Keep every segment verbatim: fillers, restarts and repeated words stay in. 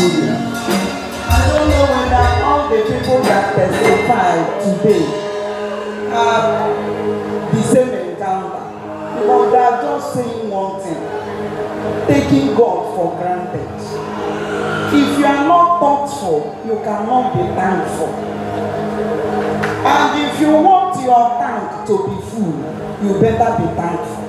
I don't know whether all the people that testify today have the same encounter, but they are just saying one thing, taking God for granted. If you are not thoughtful, you cannot be thankful. And if you want your tank to be full, you better be thankful.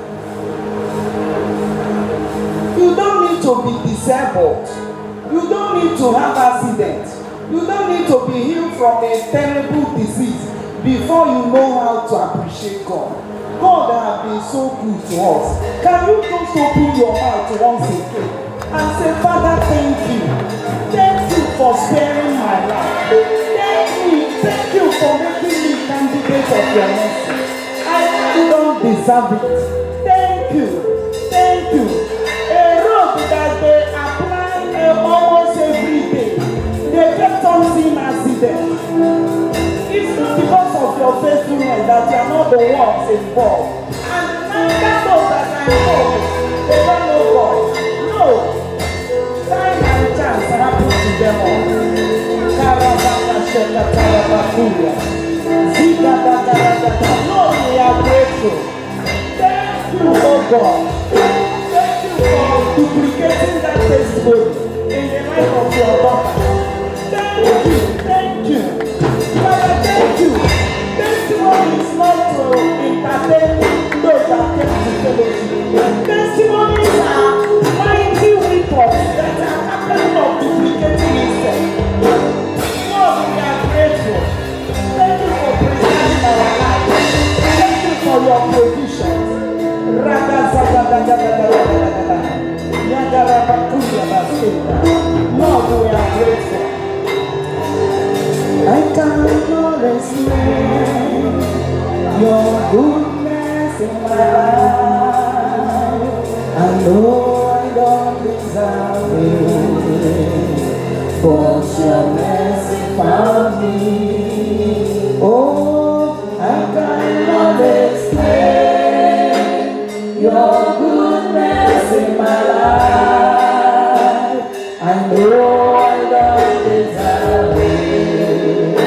You don't need to be disabled. You don't need to have accident. You don't need to be healed from a terrible disease before you know how to appreciate God. God has been so good to us. Can you just open your mouth once again and say, Father, thank you. Thank you for sparing my life. Thank you. Thank you for making me candidate of your mercy. I don't deserve it. Thank you. Thank you. A road that they apply uh, almost every day. They kept on seeing accidents. It's not because of your faithfulness that you are not the ones involved. And neither those that are involved, they don't know God. No. Time and chance happen to them all. Karabaka sheka tarabakuya. Zika dagaragata. Lord, we are grateful. Thank you, oh God. Thank you for duplicating that testimony in the life of your daughter. Thank you. Thank you. Father, thank you. Testimony is not to entertain those that came to fellowship. Testimonies are mighty weapons that are capable of duplicating itself. Lord, we are grateful. Thank you for preserving our lives. Thank you for your provisions. Lord, we are grateful. I cannot explain your goodness in my life. I know I don't deserve it, but your mercy found me. Oh, I cannot explain your goodness in my life. I know I don't deserve it.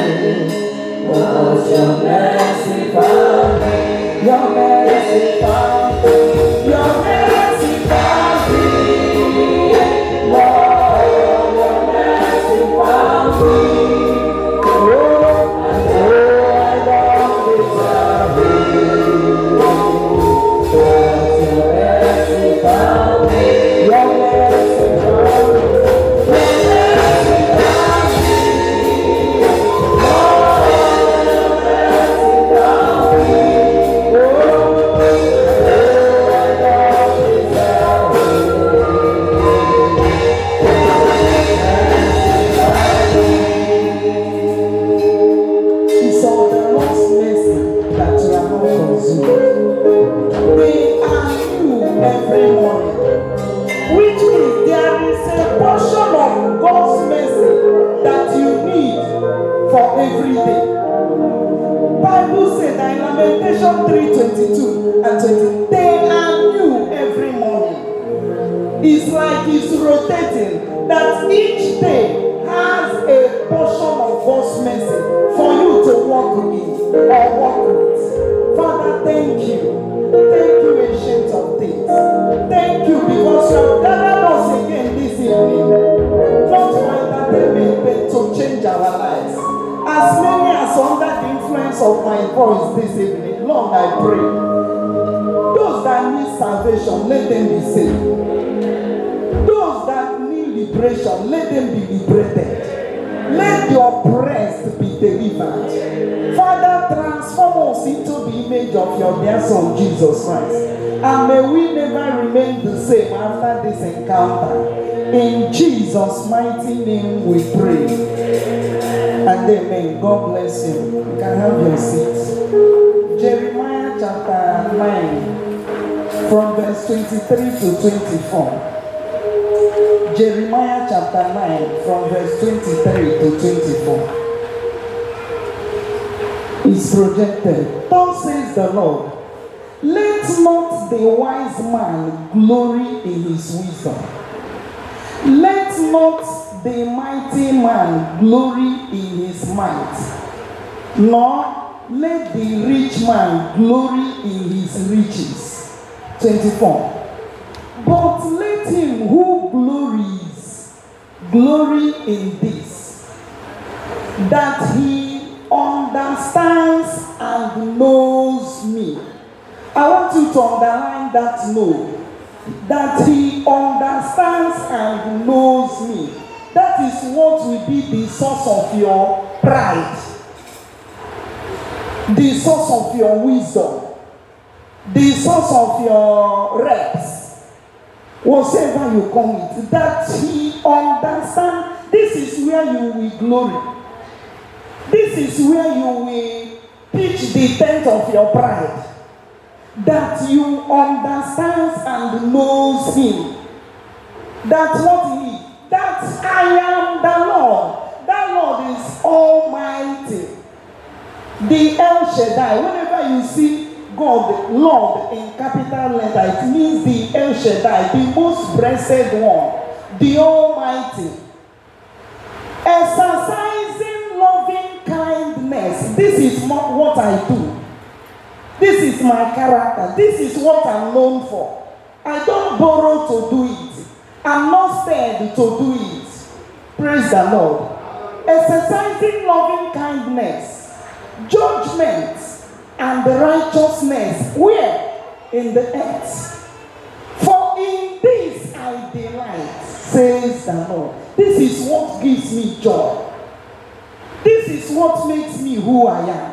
Your mercy found me. Your mercy found me. Your mercy found me. Lord, your mercy found me. Oh, I know I don't deserve it, but your mercy found me. Your mercy found me. Every morning, which means there is a portion of God's mercy that you need for every day. Bible said that in Lamentation three twenty-two and twenty, they are new every morning. It's like it's rotating, that each day has a portion of God's mercy for you to walk in or walk with. Father, thank you. Thank you, ancient of things. Thank you because you have gathered us again this evening, not for entertainment, but to change our lives. As many as under the influence of my voice this evening, Lord, I pray. Those that need salvation, let them be saved. Those that need liberation, let them be liberated. Let the oppressed be delivered. Father, transform us into the image of your dear Son, Jesus Christ. And may we never remain the same after this encounter. In Jesus' mighty name we pray. And amen. God bless you. You can have your seats. Jeremiah chapter nine, from verse twenty-three to twenty-four. Jeremiah chapter nine, from verse twenty-three to twenty-four. Is projected. Thus says the Lord, let not the wise man glory in his wisdom. Let not the mighty man glory in his might, nor let the rich man glory in his riches. twenty-four. But let him who glories glory in this, that he understands and knows me. I want you to underline that know. That he understands and knows me. That is what will be the source of your pride, the source of your wisdom, the source of your reps, whatever you call it. That he understands. This is where you will glory. This is where you will pitch the tent of your pride. That you understand and knows him. That's what he is. That I am the Lord. That Lord is almighty. The El Shaddai. Whenever you see God, Lord, in capital letter, it means the El Shaddai, the most blessed one, the Almighty. Exercising loving kindness. This is not what I do. This is my character. This is what I'm known for. I don't borrow to do it. I'm not scared to do it. Praise the Lord. Exercising loving kindness, judgment, and righteousness. Where? In the earth. For in this I delight, says the Lord. This is what gives me joy. This is what makes me who I am.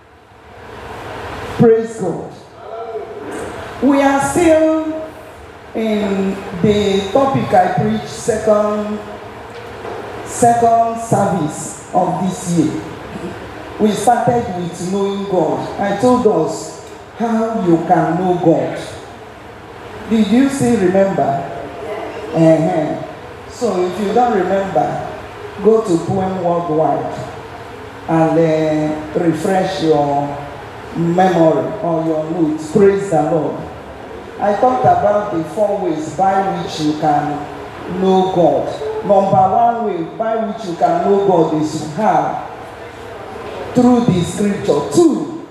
Praise God. We are still in the topic I preached, second, second service of this year. We started with knowing God. I told us how you can know God. Did you still remember? Uh-huh. So if you don't remember, go to Poem Worldwide and uh, refresh your memory or your notes. Praise the Lord. I talked about the four ways by which you can know God. Number one way by which you can know God is how? Through the scripture. Two,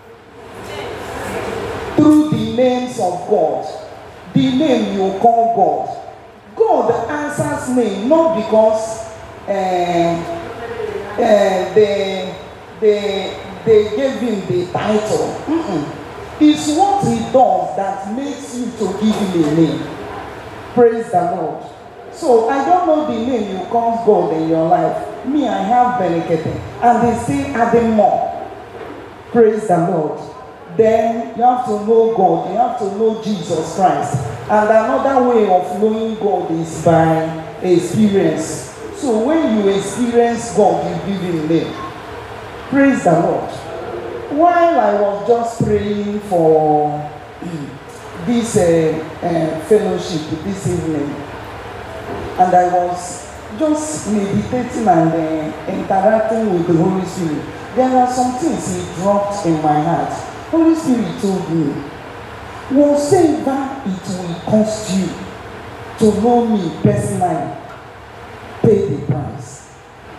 through the names of God. The name you call God. God answers name not because uh, uh, they, they They gave him the title. Mm-mm. It's what he does that makes you to give him a name. Praise the Lord. So I don't know the name you call God in your life. Me, I have Benekete. And they still adding more. Praise the Lord. Then you have to know God. You have to know Jesus Christ. And another way of knowing God is by experience. So when you experience God, you give him a name. Praise the Lord. While I was just praying for this uh, uh, fellowship this evening, and I was just meditating and uh, interacting with the Holy Spirit, there are some things He dropped in my heart. Holy Spirit told me, whatever it will cost you to know me personally, pay the price.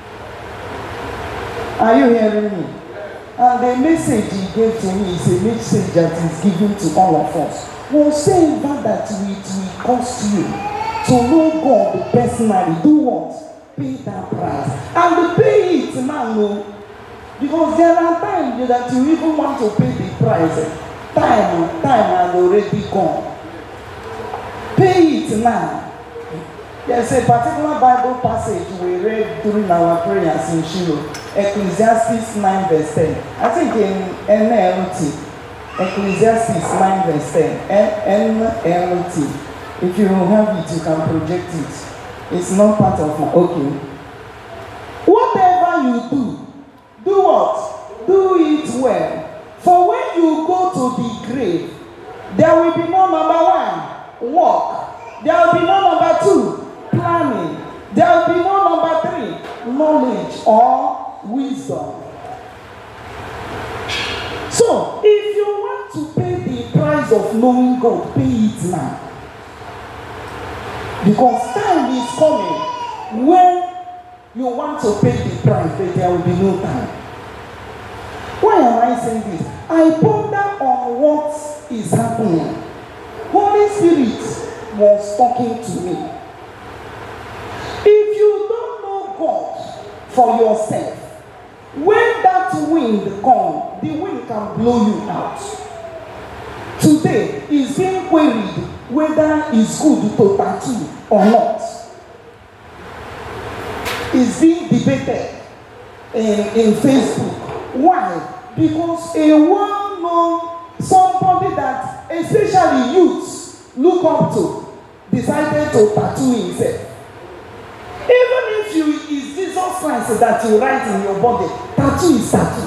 Are you hearing me? And the message he gave to me is a message that is given to all of us. Whatever that it will cost you to know God personally, do what? Pay that price. And pay it now, no. Because there are times that you even want to pay the price. Time, time has already gone. Pay it now. There's a particular Bible passage we read during our prayers in Shiloh, Ecclesiastes nine verse ten. I think in N L T, Ecclesiastes nine verse ten, N L T. If you don't have it, you can project it. It's not part of my, okay. Whatever you do, do what? Do it well. For when you go to the grave, there will be no number one, walk. There will be no number two, planning. There will be no number three, knowledge or wisdom. So, if you want to pay the price of knowing God, pay it now. Because time is coming when You want to pay the price, but there will be no time. Why am I saying this? I ponder on what is happening. Holy Spirit was talking to me. If you don't know God for yourself, when that wind comes, the wind can blow you out. Today is being queried whether it's good to tattoo or not. It's being debated in, in Facebook. Why? Because a well-known, somebody that especially youths look up to, decided to tattoo himself. Even if you is Jesus Christ that you write in your body, tattoo is tattoo.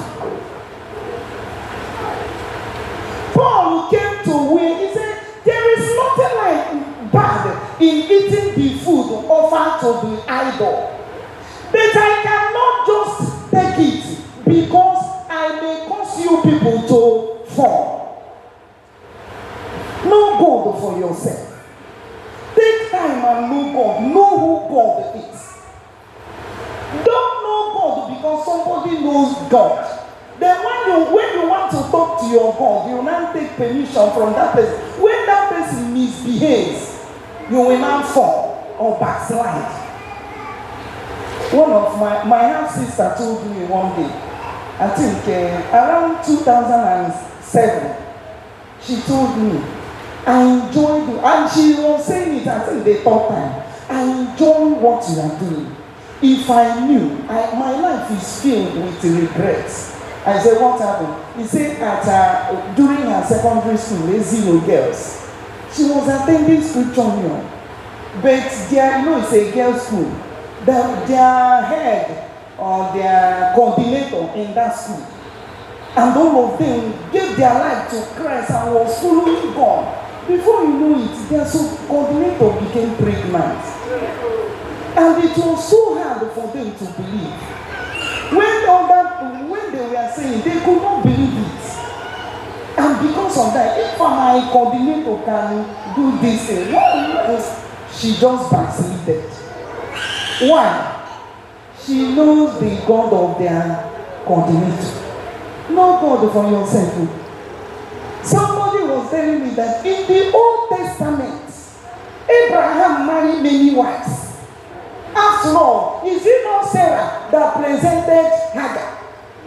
Paul came to where he said, there is nothing like bad in eating the food offered to the idol. But I cannot just take it because I may cause you people to fall. Know God for yourself. Take time and know God. Know who God is. Don't know God because somebody knows God. Then when you when you want to talk to your God, you will not take permission from that person. When that person misbehaves, you will not fall or backslide. One of my my half sister told me one day, I think uh, around two thousand seven, she told me, I enjoy the, and she was saying it, I think the third time, I enjoy what you are doing. If I knew, I, my life is filled with regrets. I said, what happened? He said at uh, during her secondary school, they zero girls. She was attending scripture union, but there, you know, it's a girls' school. The, their head or their coordinator in that school, and all of them gave their life to Christ and was following God. Before you know it, their coordinator became pregnant, and it was so hard for them to believe. When other, when they were saying, they could not believe it, and because of that, if my coordinator can do this thing, well, she just backslided. Why? She knows the God of their coordinator. Know God for yourself. Somebody was telling me that in the Old Testament, Abraham married many wives. After all, is it not Sarah that presented Hagar?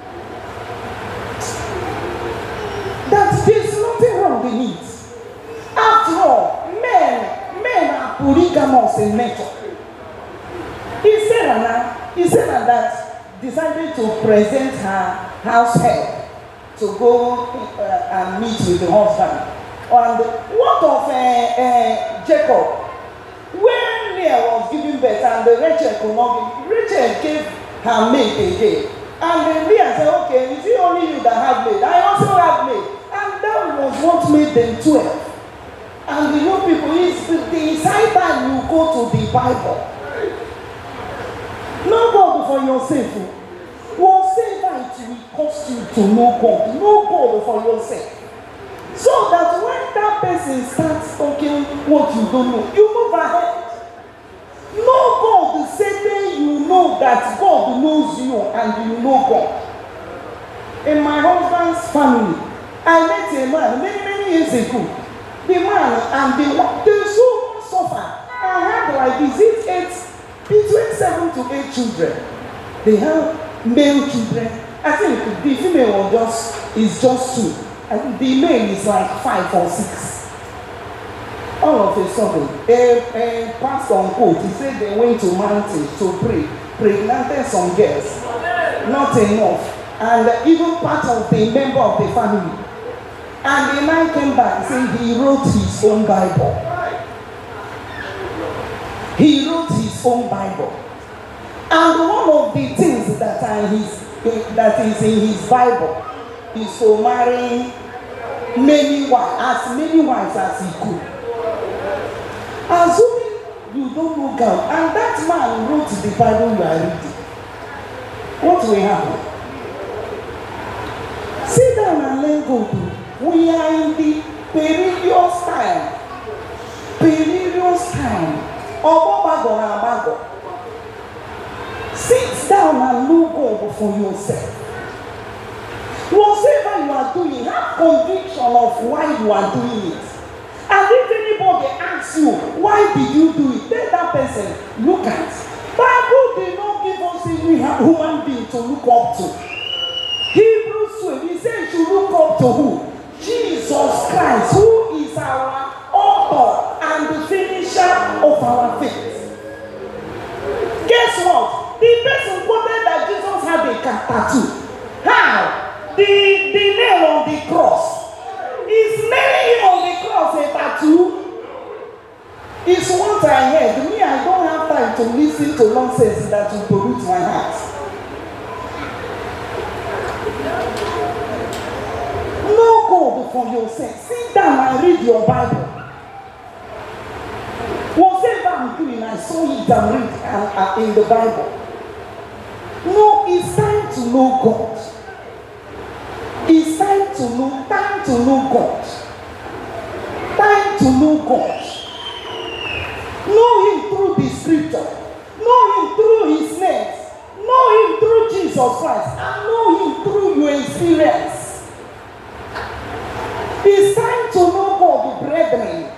That there's nothing wrong in it. After all, men, men are polygamous in nature. He said Anna, he said that decided to present her house help to go uh, and meet with the husband. And what of uh, uh, Jacob? When Leah was giving birth and the Rachel could not give, Rachel gave her maid again. And Leah said, okay, is it only you that have maid? I also have maid. And that was what made them twelve. And you know people, it's the side time you go to the Bible. Know God for yourself. Whatever it will cost you to know God, know God for yourself. So that when that person starts talking what you don't know, you move ahead. Know God the same way you know that God knows you and you know God. In my husband's family, I met a man many, many years ago. The man and the they so much suffer. I had like this eight. Between seven to eight children, they have male children. I think the female was just is just two, and the male is like five or six. All of a sudden, a, a pastor on quote, he said they went to mountain to pray, pregnanted some girls, not enough, and even part of the member of the family. And the man came back and said he wrote his own Bible. He wrote his own Bible. And one of the things that are his that is in his Bible is to marry many wives, as many wives as he could. Assuming you don't know God, and that man wrote the Bible you are reading, what will happen? Sit down and let go. We are in the perilous time. Perilous time. Sit down and know God for yourself. Whatever you are doing, have conviction of why you are doing it. And if anybody asks you, why did you do it? Tell that person, look at. Bible did not give us a human being to look up to. Hebrews twelve, he said you look up to who? Jesus Christ, who is our author and the finisher of our faith. Guess what? The person quoted that Jesus had a tattoo. How? The, the nail on the cross. Is nailing him on the cross a tattoo? It's what I heard. Me, I don't have time to listen to nonsense that will pollute my heart. Know God for yourself. Sit down and read your Bible. Whatever I'm doing, I saw it and read uh, uh, in the Bible. No, it's time to know God. It's time to know, time to know God. Time to know God. Know Him through the Scripture. Know Him through His names. Know Him through Jesus Christ. And know Him through your experience. It's time to know God, brethren.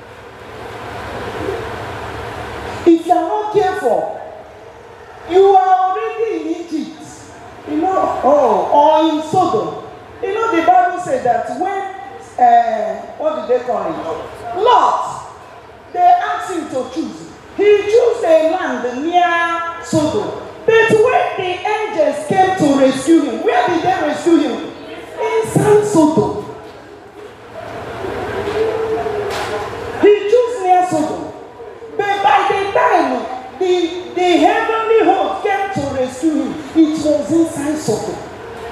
If you are not careful, you are already in Egypt. You know, oh, or in Sodom. You know, the Bible said that when, uh, what did they call it? Lot, they asked him to choose. He chose a land near Sodom. But when the angels came to rescue him, where did they rescue him? Inside Sodom. He chose near Sodom. But by the time the, the heavenly host came to rescue him, it was inside Sodom.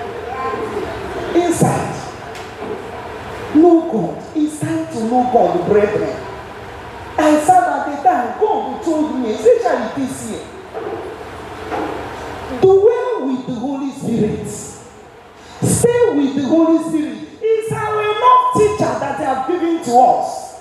Inside. Know God. It's time to know God, brethren. I said at the time, God told me, especially this year, dwell with the Holy Spirit. Stay with the Holy Spirit. It's our enough teacher that they have given to us.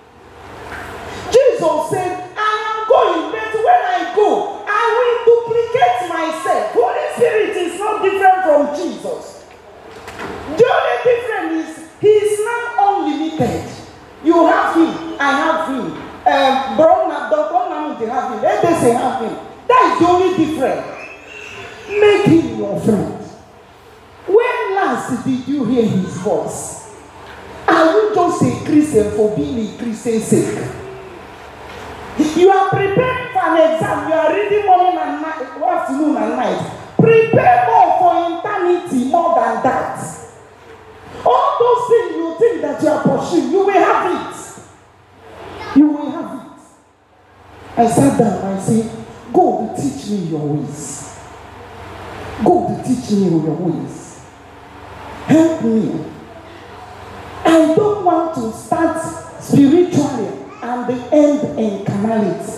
Jesus said, I am going, but when I go, I will duplicate myself. Holy Spirit is not different from Jesus. The only difference is he is not unlimited. You have him, I have him. Um, Brown, Doctor Namu, they have him. Let them say have him. That is the only difference. Make him your friend. When last did you hear his voice? Are you just a Christian for being a Christian's sake? You are preparing for an exam. You are reading morning and night, afternoon and night. Prepare more for eternity more than that. All those things you think that you are pursuing, you will have it. You will have it. I sat down and I said, God, teach me your ways. God, teach me your ways. Help me. I don't want to start spiritually and the end in carnality.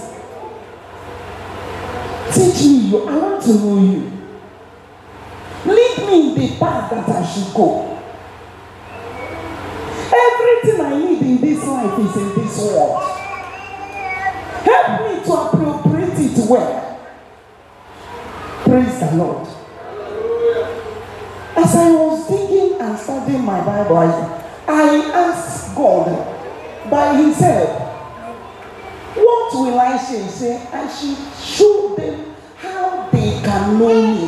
Teach me you. I want to know you. Lead me in the path that I should go. Everything I need in this life is in this world. Help me to appropriate it well. Praise the Lord. As I was thinking and studying my Bible, I, I asked God by His help, what will I say? Say, I should show them how they can know me.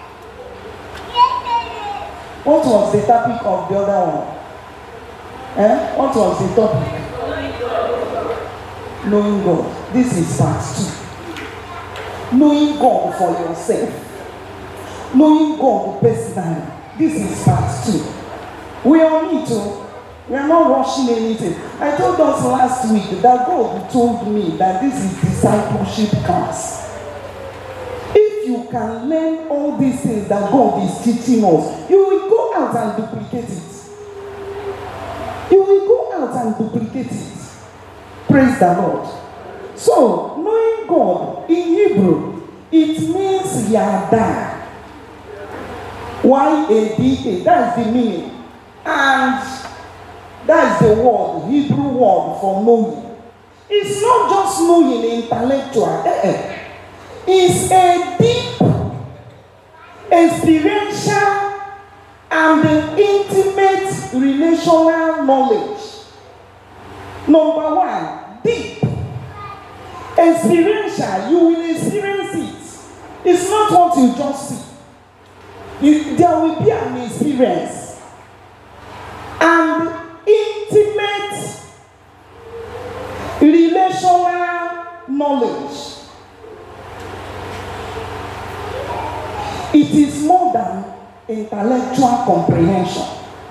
What was the topic of the other one? Eh? What was the topic? Knowing God. This is part two. Knowing God for yourself. Knowing God personally. This is part two. We all need to. We are not rushing anything. I told us last week that God told me that this is discipleship class. If you can learn all these things that God is teaching us, you will go out and duplicate it. You will go out and duplicate it. Praise the Lord. So, knowing God in Hebrew, it means Yada. Y A D A. That is the meaning. And that is the word, Hebrew word for knowing. It's not just knowing intellectual. It's a deep experiential and intimate relational knowledge. Number one, deep. Experiential, you will experience it. It's not what you just see. You, there will be an experience. And intimate relational knowledge. It is more than intellectual comprehension.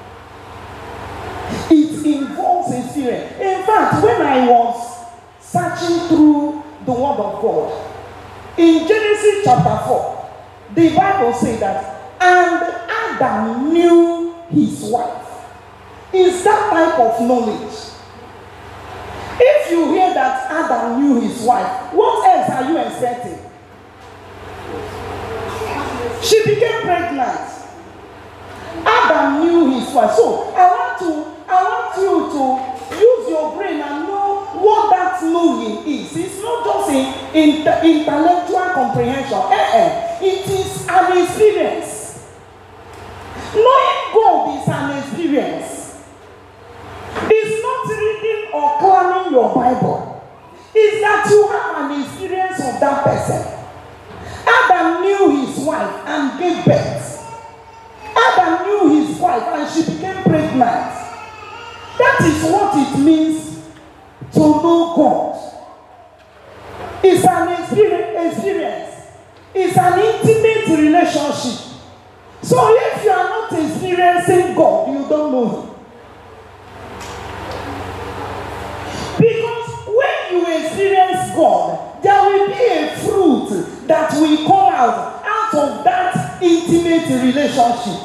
It involves experience. In fact, when I was searching through the Word of God, in Genesis chapter four, the Bible says that, and Adam knew his wife. Is that type of knowledge? If you hear that Adam knew his wife, what else are you expecting? She became pregnant. Adam knew his wife. So I want to, I want you to use your brain and know what that knowing is. It's not just in, in intellectual comprehension. Eh, eh. It is an experience. Knowing God is an experience. It's not reading or claiming your Bible. It's that you have an experience of that person. Adam knew his wife and gave birth. Adam knew his wife and she became pregnant. That is what it means to know God. It's an experience. It's an intimate relationship. So if you are not experiencing God, you don't know Him. Because when you experience God, there will be a fruit that will come out out of that intimate relationship.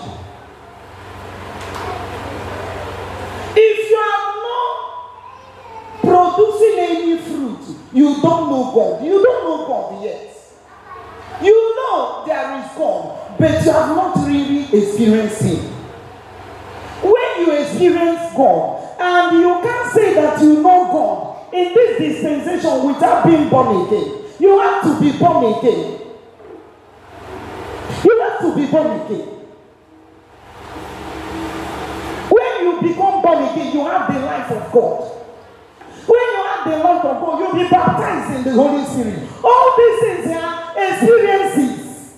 If you are not producing any fruit, you don't know God. You don't know God yet. You know there is God, but you have not really experienced Him. When you experience God, and you can't say that you know God in this dispensation without being born again. You have to be born again. You have to be born again. When you become born again, you have the life of God. When you have the life of God, you'll be baptized in the Holy Spirit. All these things are experiences.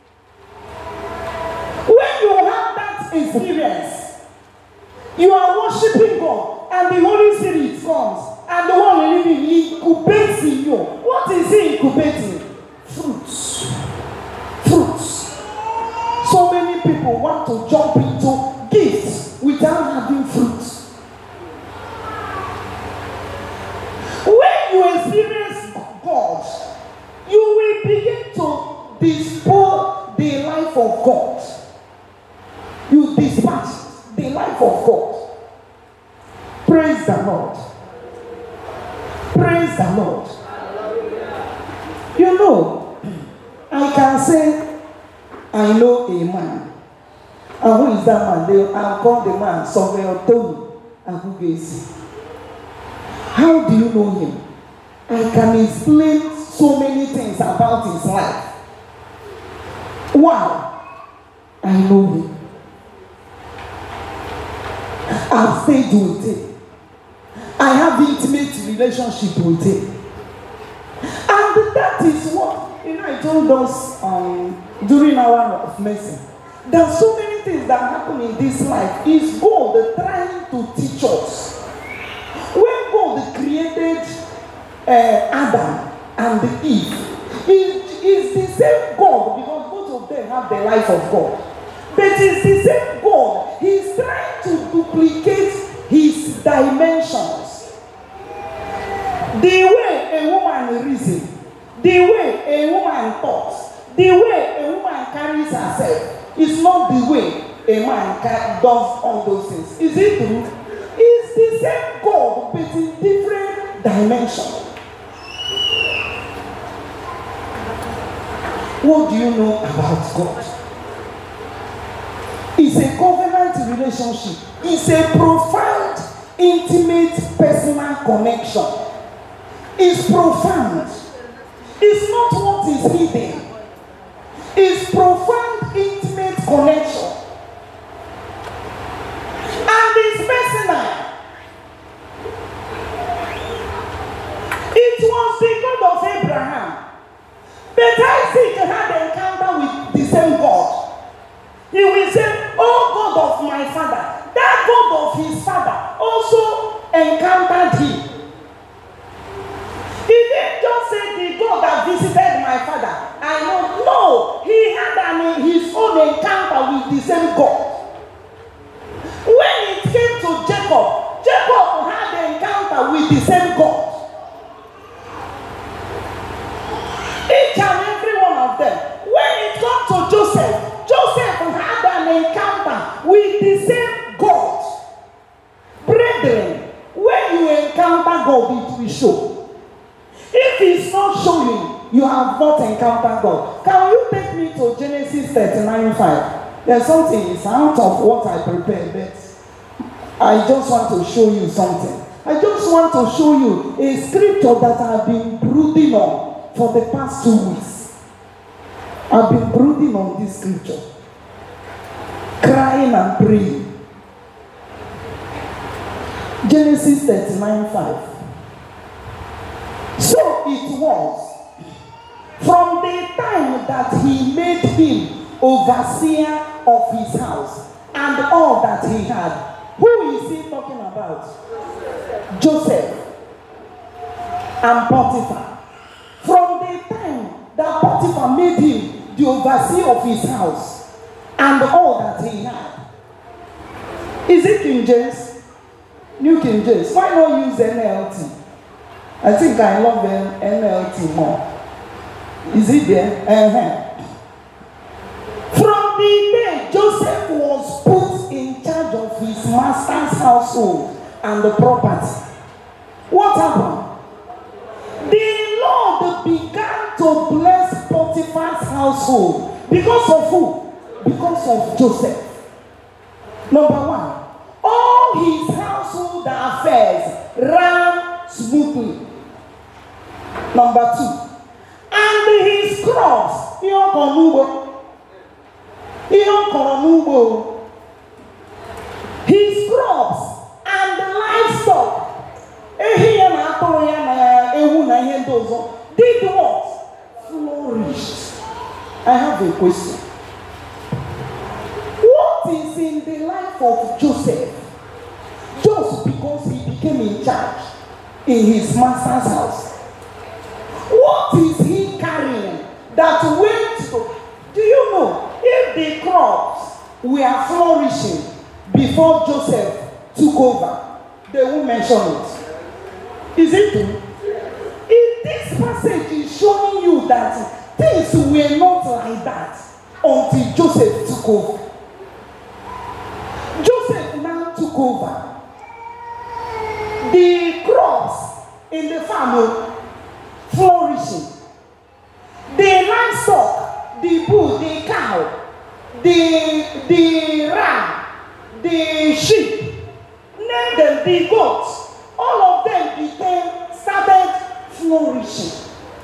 When you have that experience, you are worshiping God, and the Holy Spirit comes, and the one living incubates in you. What is He incubating? Fruits. Fruits. So many people want to jump into gifts without having fruits. When you experience God, you will begin to display the life of God. You dispatch the life of God. Praise the Lord. Praise the Lord. You know, I can say, I know a man. And who is that man? They, I'll call the man Samuel Tony Agugesi. How do you know him? I can explain so many things about his life. Wow, I know him. I've stayed with him. I have intimate relationship with him. And that is what, you know, I told us um, during our of mercy. There are so many things that happen in this life. It's God trying to teach us. When God created uh, Adam and Eve, it is the same God, because both of them have the life of God. But it's the same God. He's trying to duplicate His dimensions. The way a woman reasons, the way a woman talks, the way a woman carries herself is not the way a man does all those things. Is it true? It's the same God, but in different dimensions. What do you know about God? It's a covenant relationship. It's a profound, intimate, personal connection. It's profound. It's not what is hidden. It's profound, intimate connection. And it's personal. It was the God of Abraham. But Isaac had an encounter with the same God. He will say, oh God of my father. That God of his father also encountered him. He didn't just say the God that visited my father. I know. No. He had an, his own encounter with the same God. When it came to Jacob, Jacob had an encounter with the same God. Each and every one of them. When it comes to Joseph, Joseph had an encounter with the same God. Brethren, when you encounter God, it will show. If it's not showing, you have not encountered God. Can you take me to Genesis thirty-nine five? There's something, it's out of what I prepared, but I just want to show you something. I just want to show you a scripture that I've been brooding on for the past two weeks. I've been brooding on this scripture, crying and praying. Genesis thirty-nine five. So it was from the time that he made him overseer of his house and all that he had. Who is he talking about? Joseph and Potiphar. From the time that Potiphar made him the overseer of his house and all that he had. Is it King James? New King James. Why not use N L T? I think I love N L T more. Is it there? Uh-huh. From the day Joseph was put in charge of his master's household and the property, what happened? The Lord began to bless Potiphar's household. Because of who? Because of Joseph. Number one, all his household affairs ran smoothly. Number two, and his crops, his crops and the livestock, did what? Flourished. I have a question. What is in the life of Joseph just because he became in charge in his master's house? What is he carrying that went to? Do you know if the crops were flourishing before Joseph took over, they won't mention it? Is it true? If this passage is showing you that things were not like that until Joseph took over. Joseph now took over. The crops in the farm flourishing. The livestock, the bull, the cow, the the ram, the sheep, name them, the goats, all of them became started flourishing.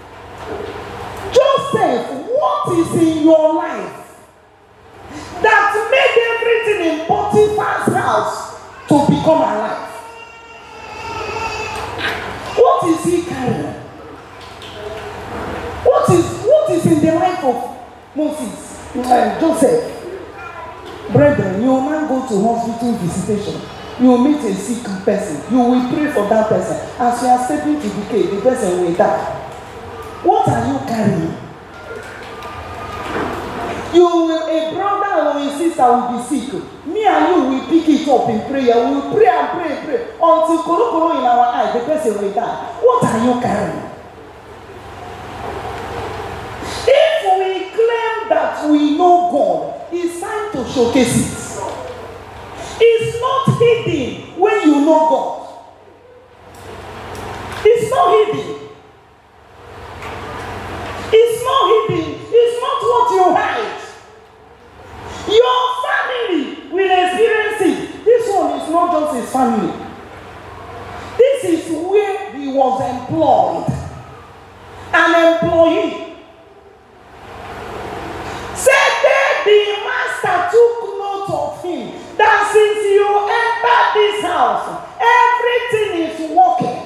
Joseph, what is in your life that made everything in Potiphar's house to become alive? What is he carrying? What is what is in the life of Moses, uh, Joseph? Brethren, you will not go to hospital visitation. You will meet a sick person. You will pray for that person. As you are stepping to decay, the person will die. What are you carrying? You will, a brother or a sister will be sick. Me and you will pick it up in prayer. We will pray and pray and pray until kolo kolo in our eye, the person will die. What are you carrying? If we claim that we know God, it's time to showcase it. It's not hidden when you know God. It's not hidden. It's not hidden. It's not what you hide. Your family will experience it. This one is not just his family. This is where he was employed. An employee. Said that the master took note of him that since you entered this house, everything is working.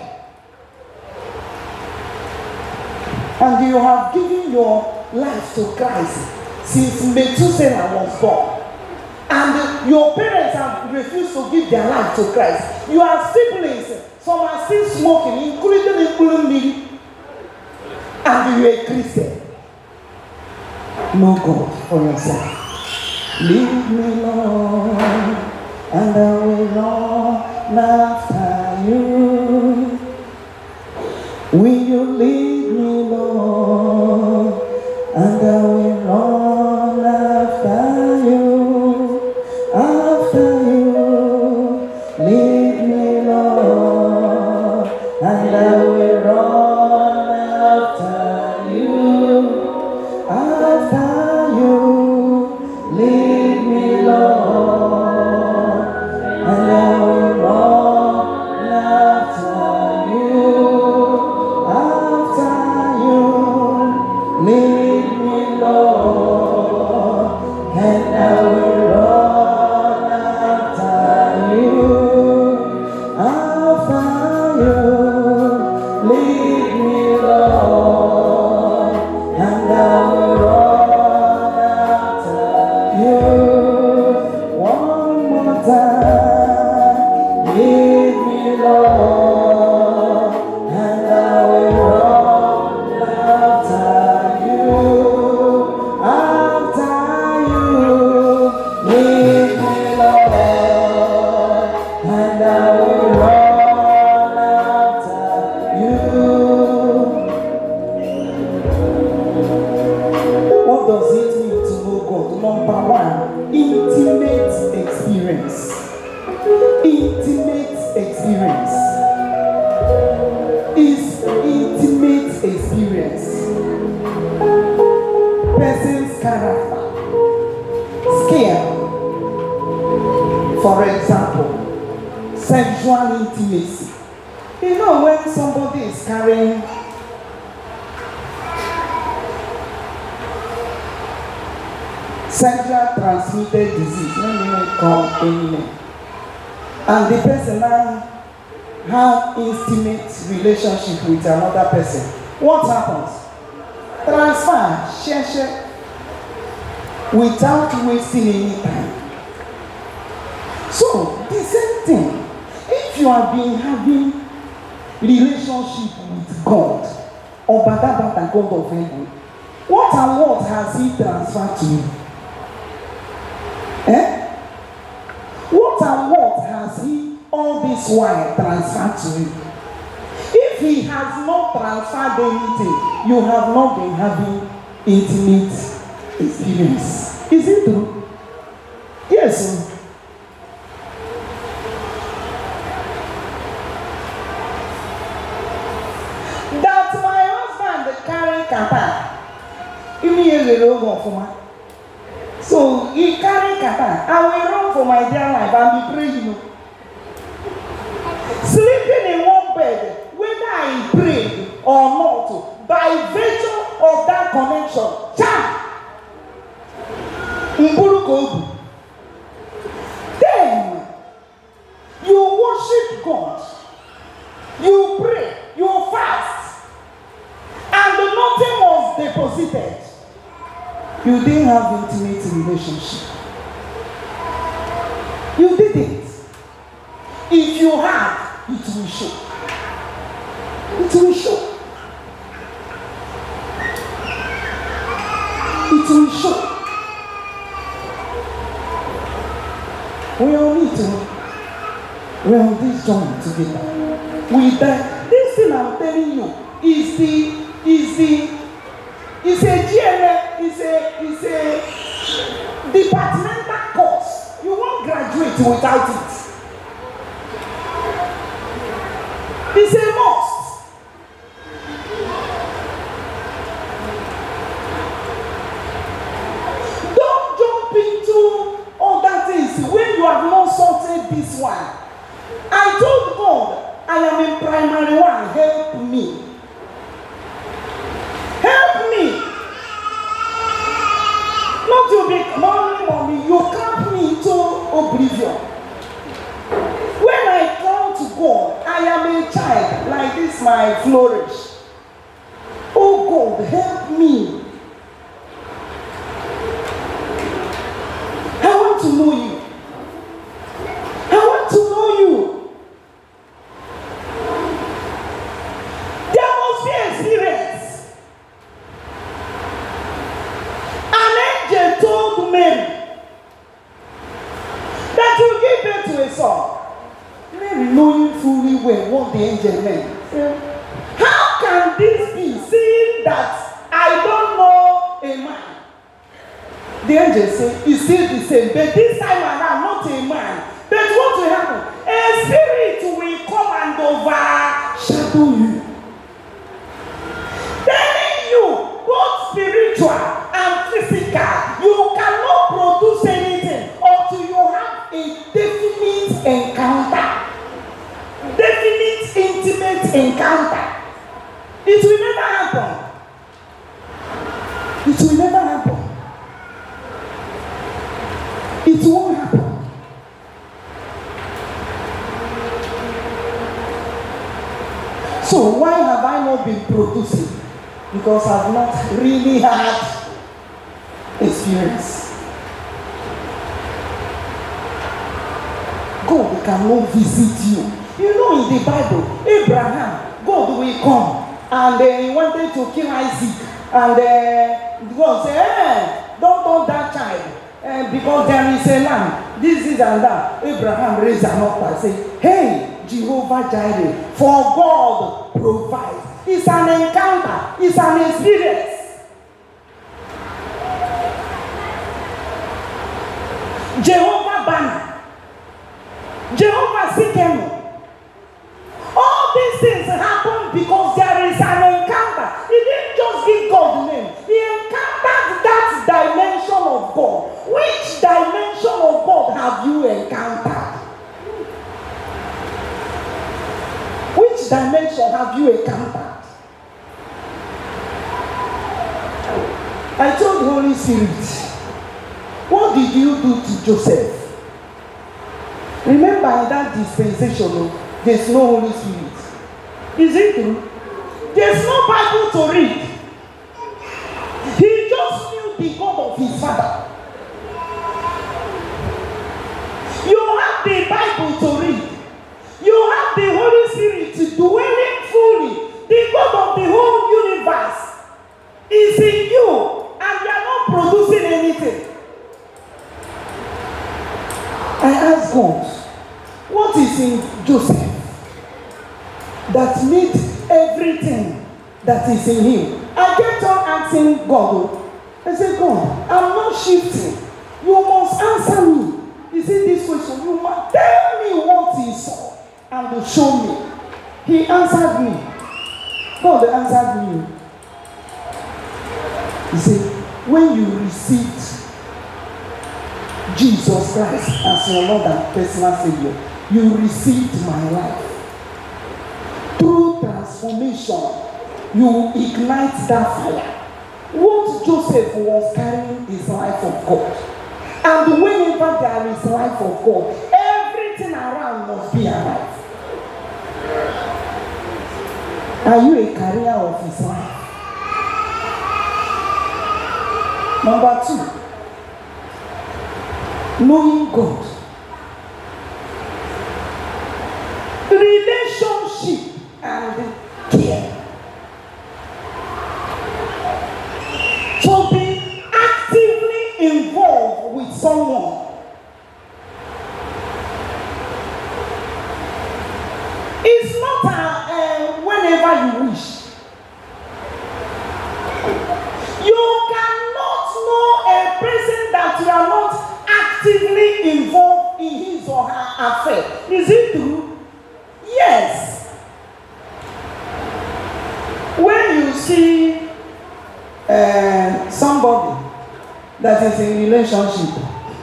And you have given your life to Christ since Methuselah was born. And your parents have refused to give their life to Christ. You have siblings, some are still smoking, including including me. And you are a Christian. Know God for yourself. Leave me, Lord, and I will run after you. Will you leave me, Lord, and I will run after you, after you. Leave me, Lord, and I will run after you, after you. Leave me, Lord, and I will run after you, after you. Lead me, Lord, and I will run after you, after you. Lead me, Lord, and I will run after you. One more time. Lead me, Lord, and I will run after you, after you. Lead me, Lord, and I will run after you. What does it mean to know God? Number one, intimate experience. Intimate experience is intimate experience. Person's character, skill. For example, sexual intimacy. You know when somebody is carrying sexual transmitted disease, let me not call any name, and the person now have intimate relationship with another person, what happens? Transfer, share, share, without wasting any time. So the same thing, if you have been having relationship with God, or Badabata God of heaven, what and what has he transferred to you? Eh? What and what has he all this while transferred to you? If he has not transferred anything, you have not been having intimate experience. Is it true? Yes. That my husband carry kata. Give me a little for my. So he carry kata. I will run for my dear life and be praying. Sleeping in one bed, whether I pray or not, by virtue of that connection, cha! Then you worship God, you pray, you fast, and nothing was deposited. You didn't have intimate relationship. You didn't. If you had, it will show. It will show. It will show. We all need to. We are on this journey together. We die. This thing I'm telling you is the is the is a G M A, is a is a departmental course. You won't graduate without it. It's a must. Don't jump into other things when you have not sorted this one. I told God, I am in primary one. Help me. Help me. Not to be mommy, mommy, me, you clap me into oblivion. When I come to God, I am a child, like this my flourish. Oh God, help me. I want to know you. I want to know you. There must be experience. An angel told Mary that you give birth to a son. Mary, knowing fully well what the angel meant. How can this be, seeing that I don't know a man? The angel said, it's still the same, but this time around, not a man. But what will happen? A spirit will come and overshadow you. Telling you, both spiritual and physical, you cannot produce anything until you have a definite encounter. Definite, intimate encounter. It will never happen. It will never happen. It won't happen. So why have I not been producing? Because I've not really had experience. God cannot visit you. You know, in the Bible, Abraham, God will come and uh, he wanted to kill Isaac. And uh, God said, hey, don't touch that child. Uh, because there is a lamb, this is and that. Abraham raised an up and said, hey, Jehovah Jireh, for God provides. It's an encounter, it's an experience. Jehovah Banner, Jehovah Sikemu. All these things happen because there is an encounter. He didn't just give God the name. He encountered that dimension of God. Which dimension of God have you encountered? Which dimension have you encountered? I told the Holy Spirit, what did you do to Joseph? Remember in that dispensation, there's no Holy Spirit. Is it true? There's no Bible to read. He just knew the God of his father. You have the Bible to read. You have the Holy Spirit dwelling fully. The God of the whole universe is in you, and you are not producing anything. I asked God, what is in Joseph that made everything that is in him? I kept on asking God. I said, God, I'm not shifting. You must answer me. You see this question, you must tell me what he saw and to show me. He answered me. God answered me. He said, when you received Jesus Christ as your Lord and personal Savior, you received my life. Through transformation, you ignite that fire. What Joseph was carrying is life of God. And whenever there is life of God, everything around must be alive. Are you a carrier of his life? Number two, knowing God. Relationship and care. To be actively involved with someone. It's not a, uh, whenever you wish. You cannot know a person that you are not actively involved in his or her affair. Is it true? Yes. When you see uh, somebody that is in relationship,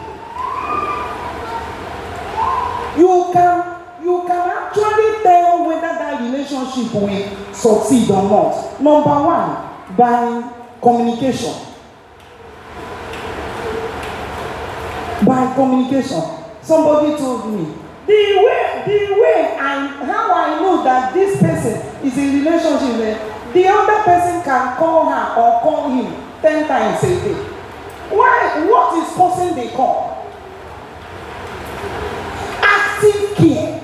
you can you can actually tell whether that relationship will succeed or not. Number one, by communication. By communication. Somebody told me. The way, the way I, how I know that this person is in relationship with, the other person can call her or call him ten times a day. Why? What is causing the call? Active care.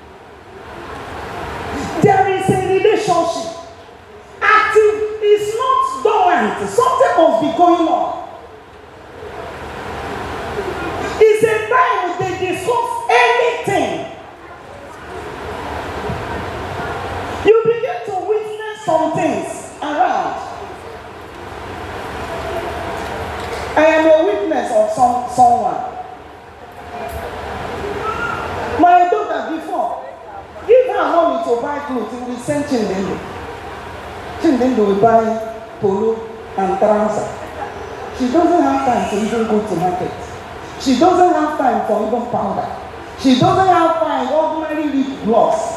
There is a relationship. Active is not dormant. Something must be going on. It's a time they discuss anything. You begin to witness some things around. I am a witness of some someone. My daughter before, give her money to buy clothes, we will send Chindindo. Chindindo will buy polo and trouser. She doesn't have time to even go to market. She doesn't have time for even powder. She doesn't have time for ordinary lip gloss.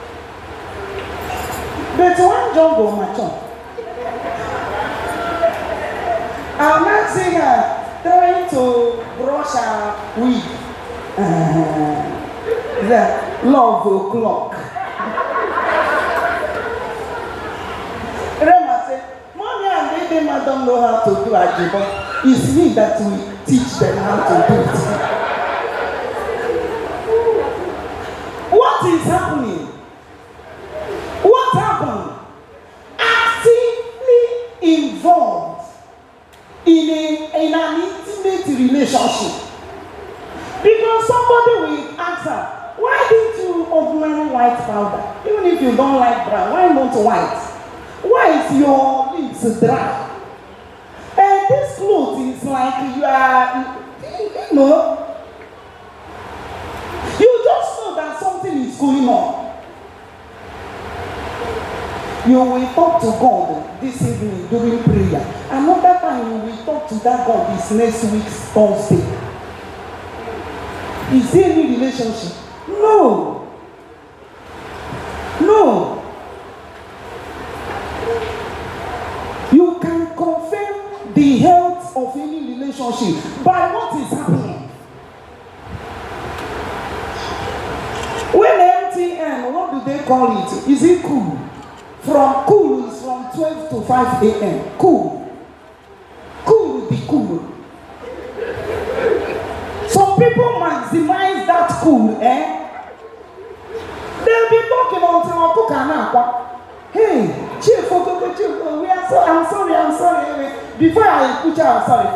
But one job will mature. I'm not seeing her trying to brush her wig. Uh, the love o'clock. Rema said, Mommy and Baby Madam know how to do it, but it's me that will teach them how to do it. What is happening? What happened? Actively involved in, a, in an intimate relationship. Because somebody will ask her, why didn't you ordinary white powder? Even if you don't like brown, why not white? Why is your lips dry? And this clothes is like you are, you know, you just know that something is going on. You will talk to God this evening during prayer. Another time you will talk to that God is next week's Thursday. Is there any relationship? No. No. You can confirm the health of any relationship by what is happening. When M T N, what do they call it? Is it cool? From cool is from twelve to five a m Cool. Cool will be cool. Some people maximize that cool, eh? They'll be talking until I cook an apple. Hey, chief, chief, we are so, I'm sorry, I'm sorry. Before I put you, I'm sorry.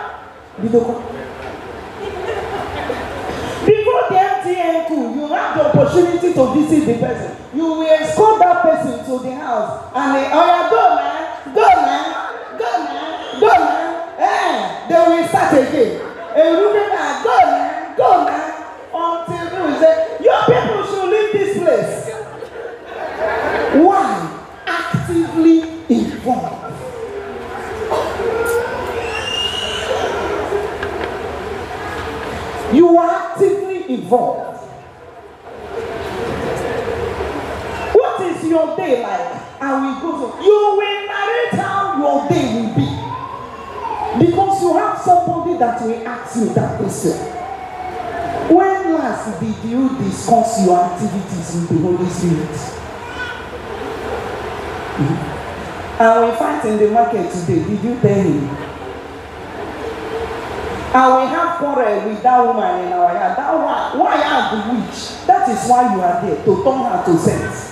Before the M T N cool, you have the opportunity to visit the person. You will escort that person to the house and they, oh yeah, go man, go man, go man, go man. Eh, they will start again. And you can go man, go man, until you say, your people should leave this place. Why? Actively involved. You are actively involved. What is your day like? I will go to, you will narrate how your day will be. Because you have somebody that will ask you that question. When last did you discuss your activities with the Holy Spirit? Mm-hmm. And we fight in the market today. Did you tell him? And we have quarrel with that woman in our yard. That one, why are the witch? That is why you are there, to turn her to sense.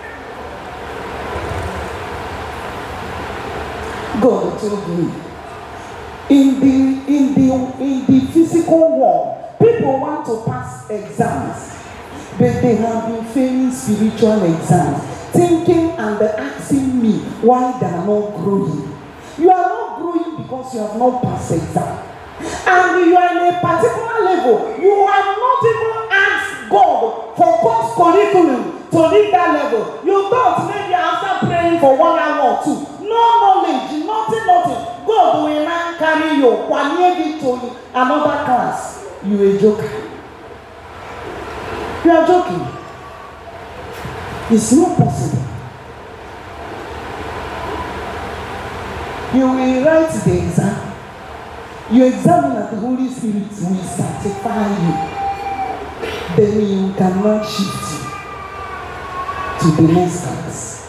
God told me, in the in the in the physical world, people want to pass exams, but they have been failing spiritual exams, thinking and asking me why they are not growing. You are not growing because you have not passed exam. And you are in a particular level. You have not even asked God for course curriculum to reach that level. You thought maybe after praying for one hour or two. No knowledge, nothing, nothing. God will now carry you to another class. You a joker. You are joking. It's not possible. You will write the exam. You examine that the Holy Spirit will sanctify you. Then you cannot shift to the next class.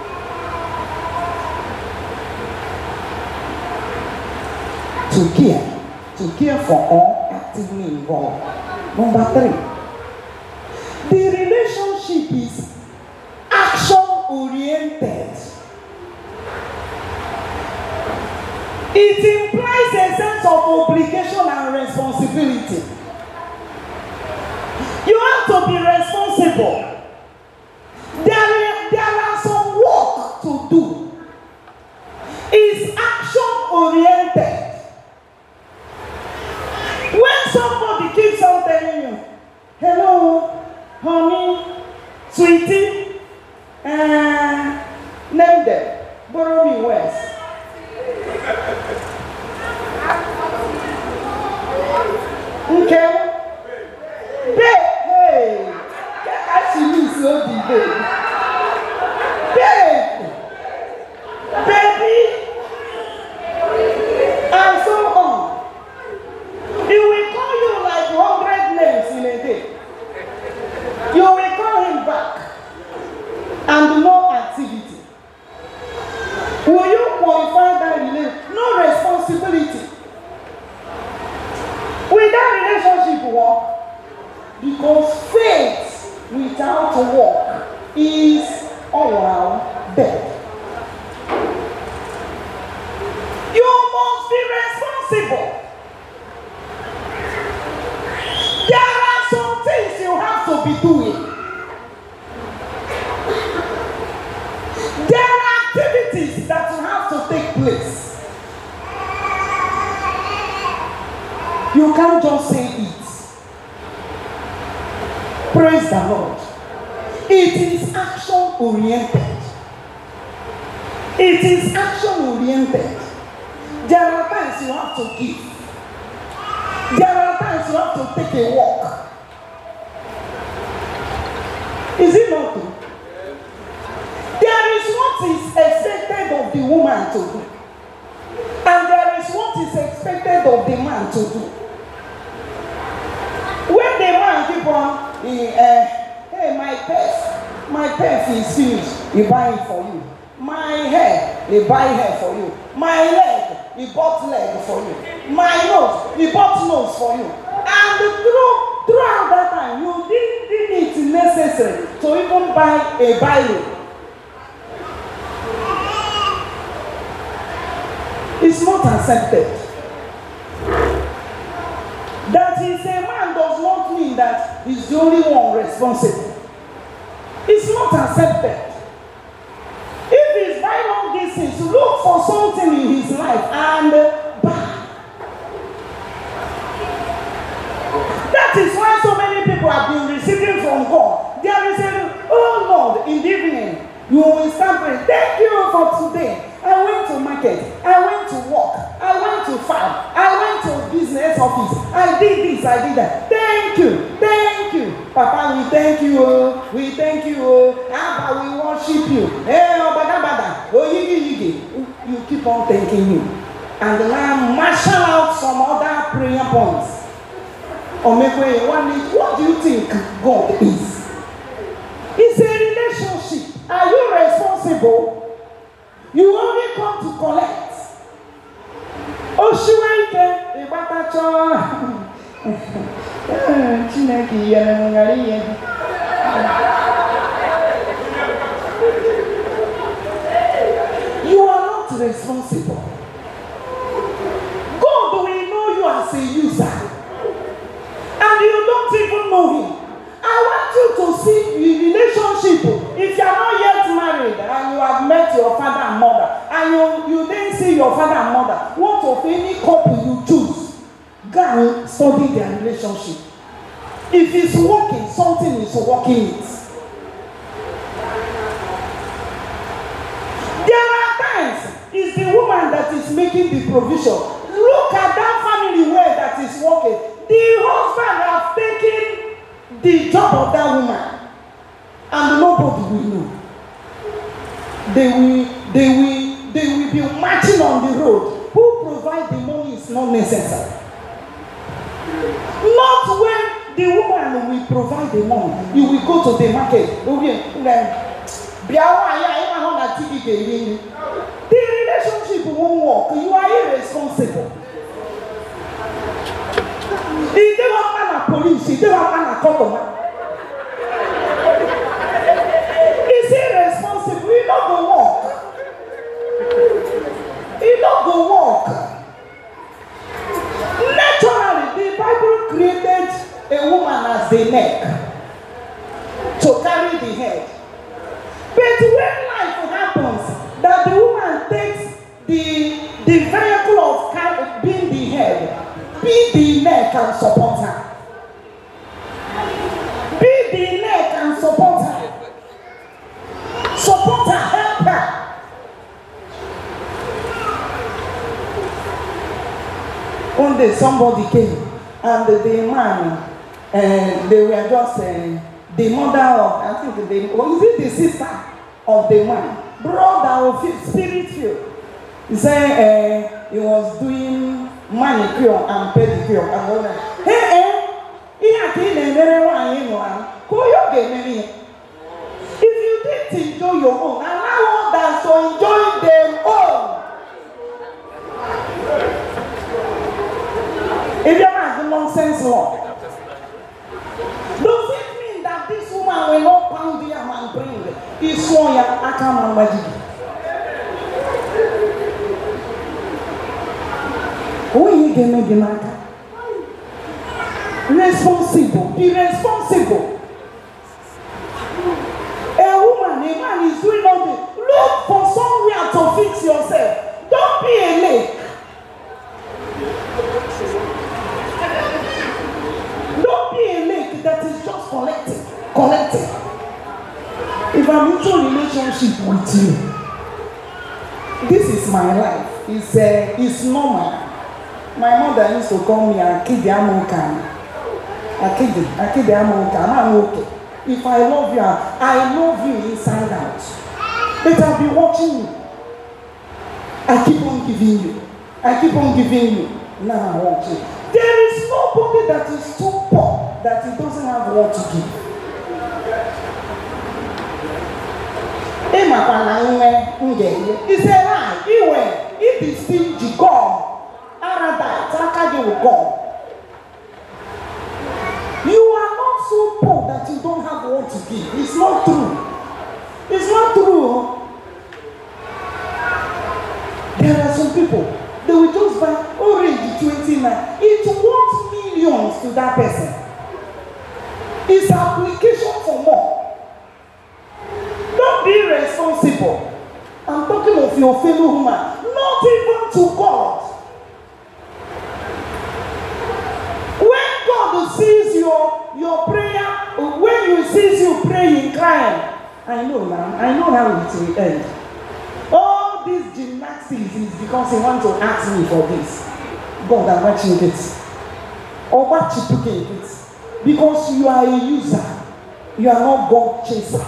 To care. To care for all actively involved. Number three. The relationship is action-oriented. It implies a sense of obligation and responsibility. You have to be responsible. There, there are some work to do. It's action-oriented. When somebody keeps on telling you, hello, honey, sweetie, uh, name them, borrow me words. Okay? Babe, hey, I see me so deep, babe. Babe, baby, and so on. He will call you like hundred names in a day. You will call him back, and no activity. Will you qualify that relationship? No responsibility. Will that relationship work? Because faith without work is all around dead. You must be responsible. There are some things you have to be doing. There are activities that you have to take place. You can't just say it. Praise the Lord. It is action oriented. It is action oriented. There are times you have to give. There are times you have to take a walk. Is it not true? There is what is expected of the woman to do. And there is what is expected of the man to do. When the man keep on, he, uh, hey, my purse, my purse is finished, he buy it for you. My hair, he buy hair for you. My leg, he bought leg for you. My nose, he bought nose for you. And through, throughout that time, you didn't think it necessary to even buy a Bible. It's not accepted. That is, a man does not mean that he's the only one responsible. It's not accepted. If he's buying all these things, look for something in his life and buy. That is why so many people have been receiving from God. They are saying, oh Lord, in the evening, you will start praying. Thank you for today. I went to market. I went to work. I went to farm. I went to business office. I did this. I did that. Thank you. Thank you. Papa, we thank you. Oh. We thank you. Oh. Abba, we worship you. Hey, oh, bada, bada. Oh, yigi, yigi. You keep on thanking him. And now marshal out some other prayer points. Or make way one is, what do you think God is? It's a relationship. Are you responsible? You only come to collect. Oshiwaike, Ibatacho. Chineki, you are not responsible. God will know you as a user. And you don't even know him. I want you to see the relationship. If you are not yet married and you have met your father and mother, and you, you didn't see your father and mother, what of any couple you choose, go and study their relationship. If it's working, something is working it. There are times it's the woman that is making the provision. Look at that family where that is working. The husband have taken the job of that woman, and nobody will know. They will, they will, they will be marching on the road. Who provide the money is not not necessary. Not when the woman will provide the money. You will go to the market. The relationship won't work. You are irresponsible. If they want man a police, if they want man a cop, it's irresponsible. You don't go walk. You don't go walk. Naturally, the Bible created a woman as the neck to carry the head. But when life happens, that the woman takes the, the vehicle of car, being the head, be the neck and support her. Be the neck and support her. Support her, help her. One day somebody came and the, the man, uh, they were just uh, the mother of, I think, the, was it the sister of the man? Brother of spirit filled. He said uh, he was doing manicure and pedicure. And all that. Hey, eh, he had been a very one, you know, who you gave me. If you didn't enjoy your own, allow others to enjoy their own. If you have the nonsense law, does it mean that this woman will not pound the and bring it? It's one ya akama magic. When you get me the matter, responsible, be responsible. A woman, a man is doing nothing. Look for somewhere to fix yourself. Don't be a lake. Don't be a lake that is just collecting, collecting. If I'm into a relationship with you, this is my life. It's uh, it's normal. My mother used to call me Akidi Amokan. Akidi, Akidi Amokan. I'm okay. If I love you, I love you inside out. But I'll be watching you. I keep on giving you. I keep on giving you. Now I'm watching. There is nobody that is too poor that he doesn't have what to give. It's a lie. If it's stingy, God. You are not so poor that you don't have what to give. It's not true. It's not true. There are some people, they will just buy orange twenty-nine. It's worth millions to that person. It's application for more. Don't be responsible. I'm talking of your fellow human, not even to God. When God sees your, your prayer, when you sees you praying, crying, I know now, I know how it will end. All these gymnastics is because he wants to ask me for this. God, I'm watching this. Or what you put in this. Because you are a user. You are not God chaser.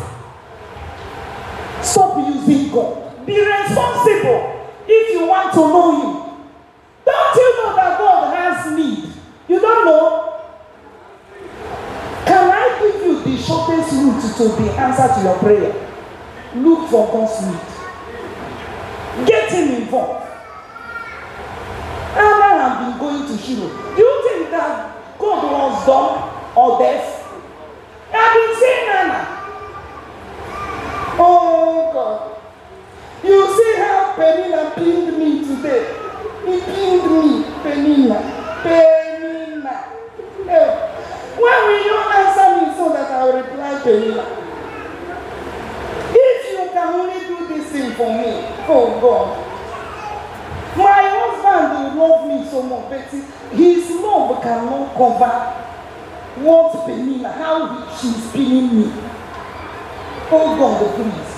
Stop using God. Be responsible if you want to know Him. Don't you know that God has need? You don't know? Can I give you the shortest route to the answer to your prayer? Look for God's need. Get Him involved. Anna have been going to Shiloh. Do you think that God was dumb or deaf? I've been saying Anna. Oh God. You see how Penina pinned me today. He pinned me, Penina. Penina. Hey. When will you answer me so that I will reply Penina? If you can only do this thing for me, oh God. My husband will love me so much, but his love cannot cover what Penina, how she's pinning me. Oh God, please.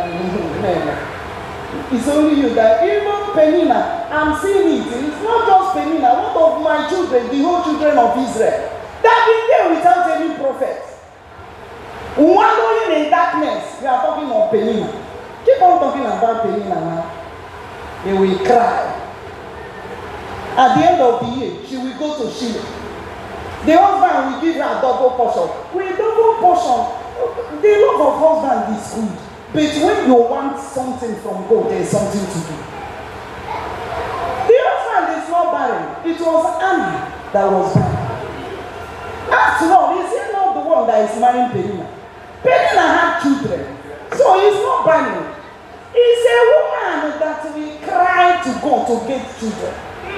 It's only you that even Penina, I'm seeing it. It's not just Penina. What of my children, the whole children of Israel? They've been there without any prophet. Wallowing in darkness. We are talking of Penina. Keep on talking about Penina now. They will cry. At the end of the year, she will go to Shiloh. The husband will give her a double portion. With double portion, the love of husband is good. But when you want something from God, there is something to do. The husband is not barren. It was Anna that was barren. After all, is he not the one that is marrying Penina? Penina had children. So he's not barren. He's a woman that will cry to God to get children.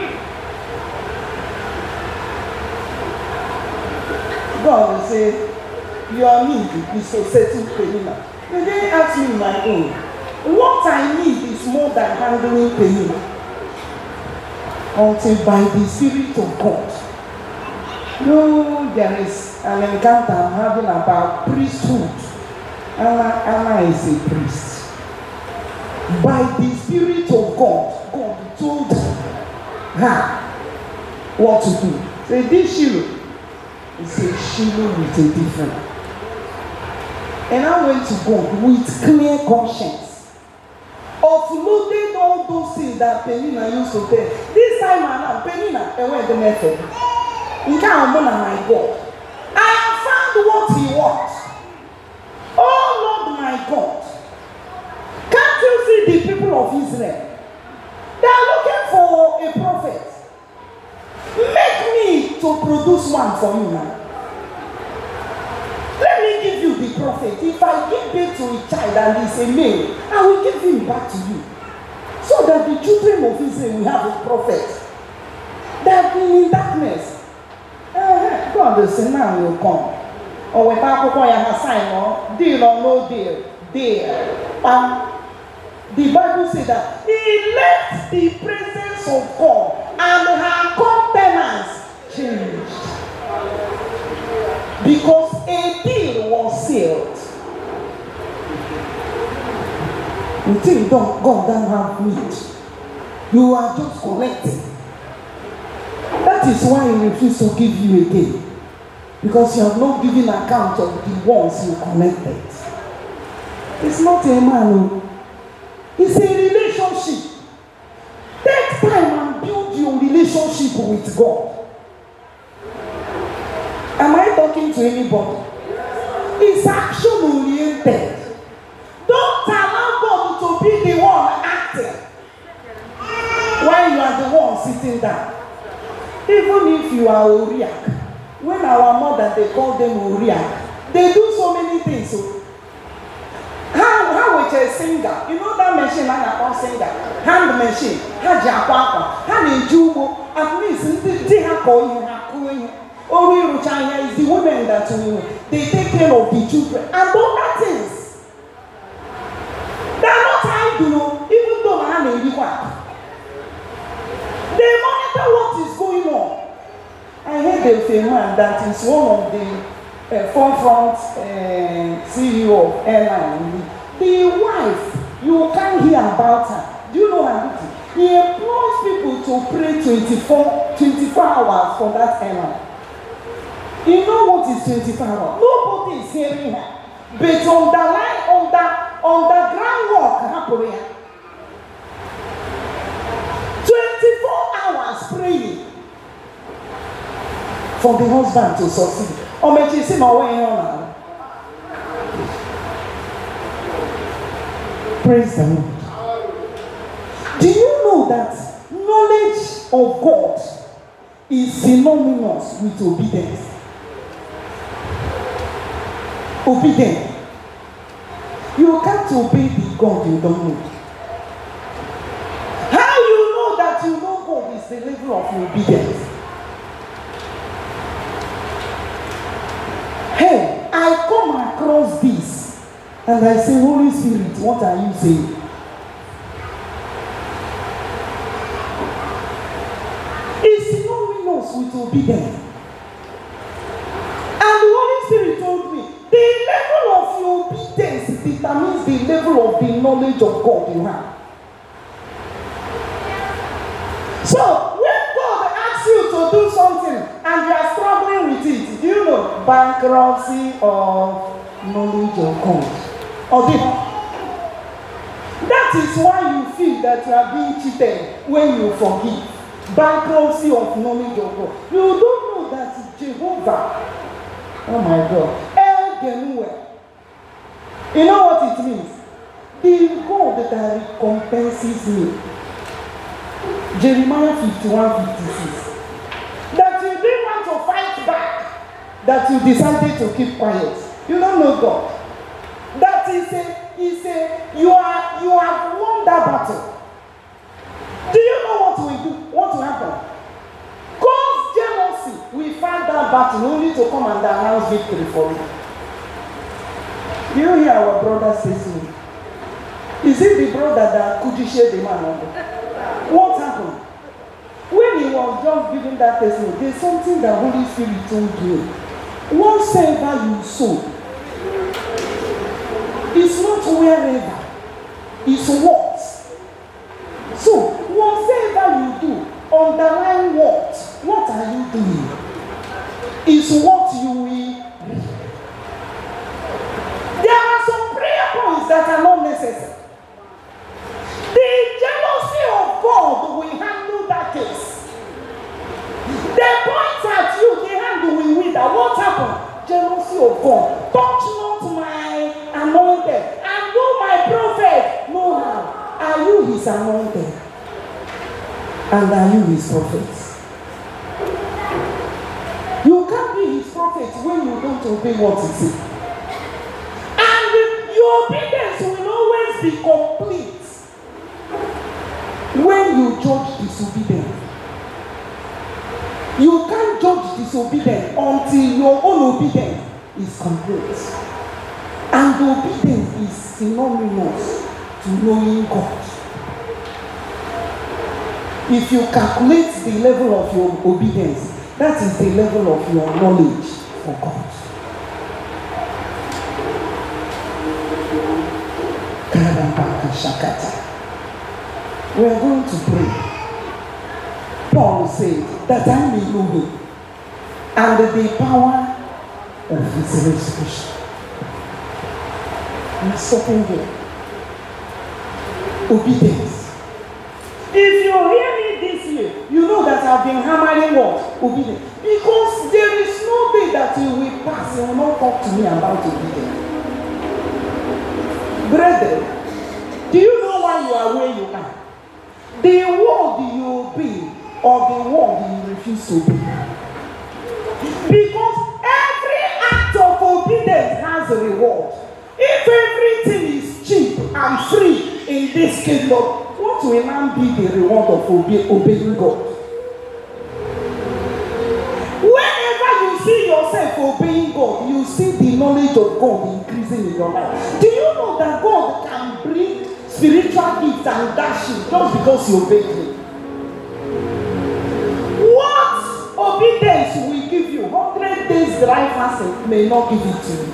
God will say, your need is to settle Penina. They didn't ask me my own. What I need is more than handling Penina. Until by the Spirit of God. No, there is an encounter I'm having about priesthood. Anna, Anna is a priest. By the Spirit of God, God told her what to do. Say, this Shiloh. He said, Shiloh with a different. And I went to God with clear conscience, offloading all those things that Penina used to tell. This time around, Penina, and went the method. In kind of my God, I have found what He wants. Oh Lord, my God, can't you see the people of Israel? They are looking for a prophet. Make me to produce one for you now. Let me give you the prophet. If I give birth to a child and it's a male, I will give him back to you. So that the children of Israel will have a prophet. They have been in darkness. Uh, God, the sinner will come. Or when Papa has sign on, deal or no deal, deal. Um, the Bible says that he left the presence of God and her countenance changed. Because a deal was sealed. You think God doesn't have need. You are just collecting. That is why He refuses to give you again. Because you have not given account of the ones you collected. It's not a man. It's a relationship. Take time and build your relationship with God. Am I talking to anybody? It's action oriented. Don't allow God to be the one acting while you are the one sitting down. Even if you are Uriak, when our mother they call them Uriak, they do so many things. So, how how which a singer, you know that machine like a singer, hand machine, haja hand in jubo, at least they have called you. Ori Ruchanya is the women that will they take care of the children and other things. They are not idle, even though I am in the work. They monitor what is going on. I heard of a man that is one of the uh, forefront uh, C E O of airline. The wife, you can't hear about her. Do you know her duty? He employs people to pray twenty-four, twenty-four hours for that airline. You know what is twenty-four hours? Nobody is hearing her. But on the line, on the on the groundwork happening. twenty-four hours praying for the husband to succeed. Or make you see my way on. Praise the Lord. Do you know that knowledge of God is synonymous with obedience? Obedience. You can't obey the God you don't know. How you know that you know God is the level of obedience? Hey, I come across this and I say, Holy Spirit, what are you saying? It's synonymous with obedience. And the Holy Spirit told me, the level of your obedience determines the level of the knowledge of God you have. So, when God asks you to do something and you are struggling with it, do you know bankruptcy of knowledge of God? Or the, that is why you feel that you are being cheated when you forgive. Bankruptcy of knowledge of God. You don't know that Jehovah, oh my God, El Genuel. You know what it means? The God that recompenses me. Jeremiah fifty-one fifty-six. That you didn't want to fight back, that you decided to keep quiet. You don't know God. That is a, is a, you are, you have won that battle. Do you know what will do? What will happen? God's jealousy, we fight that battle only to come and announce victory for you. Do you hear our brother say to me? Is it the brother that could you share the man on? What happened? When he was just giving that testimony, there's something that Holy Spirit told me. Whatsoever you sow, it's not wherever, it's what. So, whatever you do, underline what? What are you doing? Is what you will. There are some prayer points that are not necessary. The jealousy of God will handle that case. They point at you, they handle will wither. What happened? Jealousy of God. Touch not my anointed, and do my prophet no harm. Are you his anointed? And are you his prophets? You can't be his prophet when you don't obey what he says. And your obedience will always be complete when you judge disobedience. You can't judge disobedience until your own obedience is complete. And obedience is synonymous to knowing God. If you calculate the level of your obedience, that is the level of your knowledge for God. We are going to pray. Paul said that I may know him and the power of his resurrection. I'm stopping here. Obedience. If you hear me this year, you know that I've been hammering what? Obedience. Because there is no day that you will pass, you will not talk to me about obedience. Brethren, do you know why you are where you are? The word you obey or the word you refuse to obey. Because every act of obedience has a reward. If everything is cheap and free in this kingdom, what will now be the reward of obe- obeying God? Whenever you see yourself obeying God, you see the knowledge of God increasing in your life. Do you know that God can bring spiritual gifts and dash you just because you obey Him? What obedience will give you? Hundred days dry fasting may not give it to you.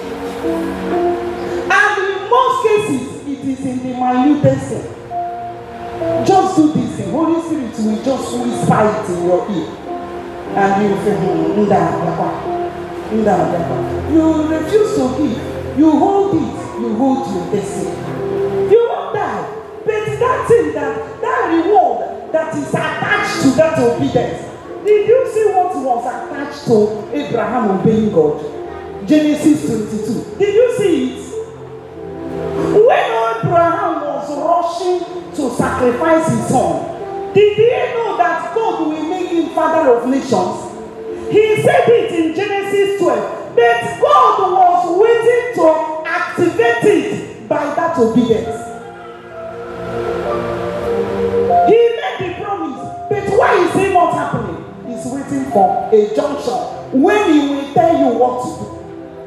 And in most cases, it is in the minutest thing. Just do this thing. Holy Spirit will just whisper it in your ear. And you feel, you refuse to give. You hold it. You hold your destiny. You won't die. But that thing, that, that reward that is attached to that obedience. Did you see what was attached to Abraham obeying God? Genesis twenty-two. Did you see it? When Abraham was rushing to sacrifice his son, did he know that God will make him father of nations? He said it in Genesis twelve. But God was waiting to activate it by that obedience. He made the promise. But why is it not happening? He's waiting for a junction when he will tell you what to do.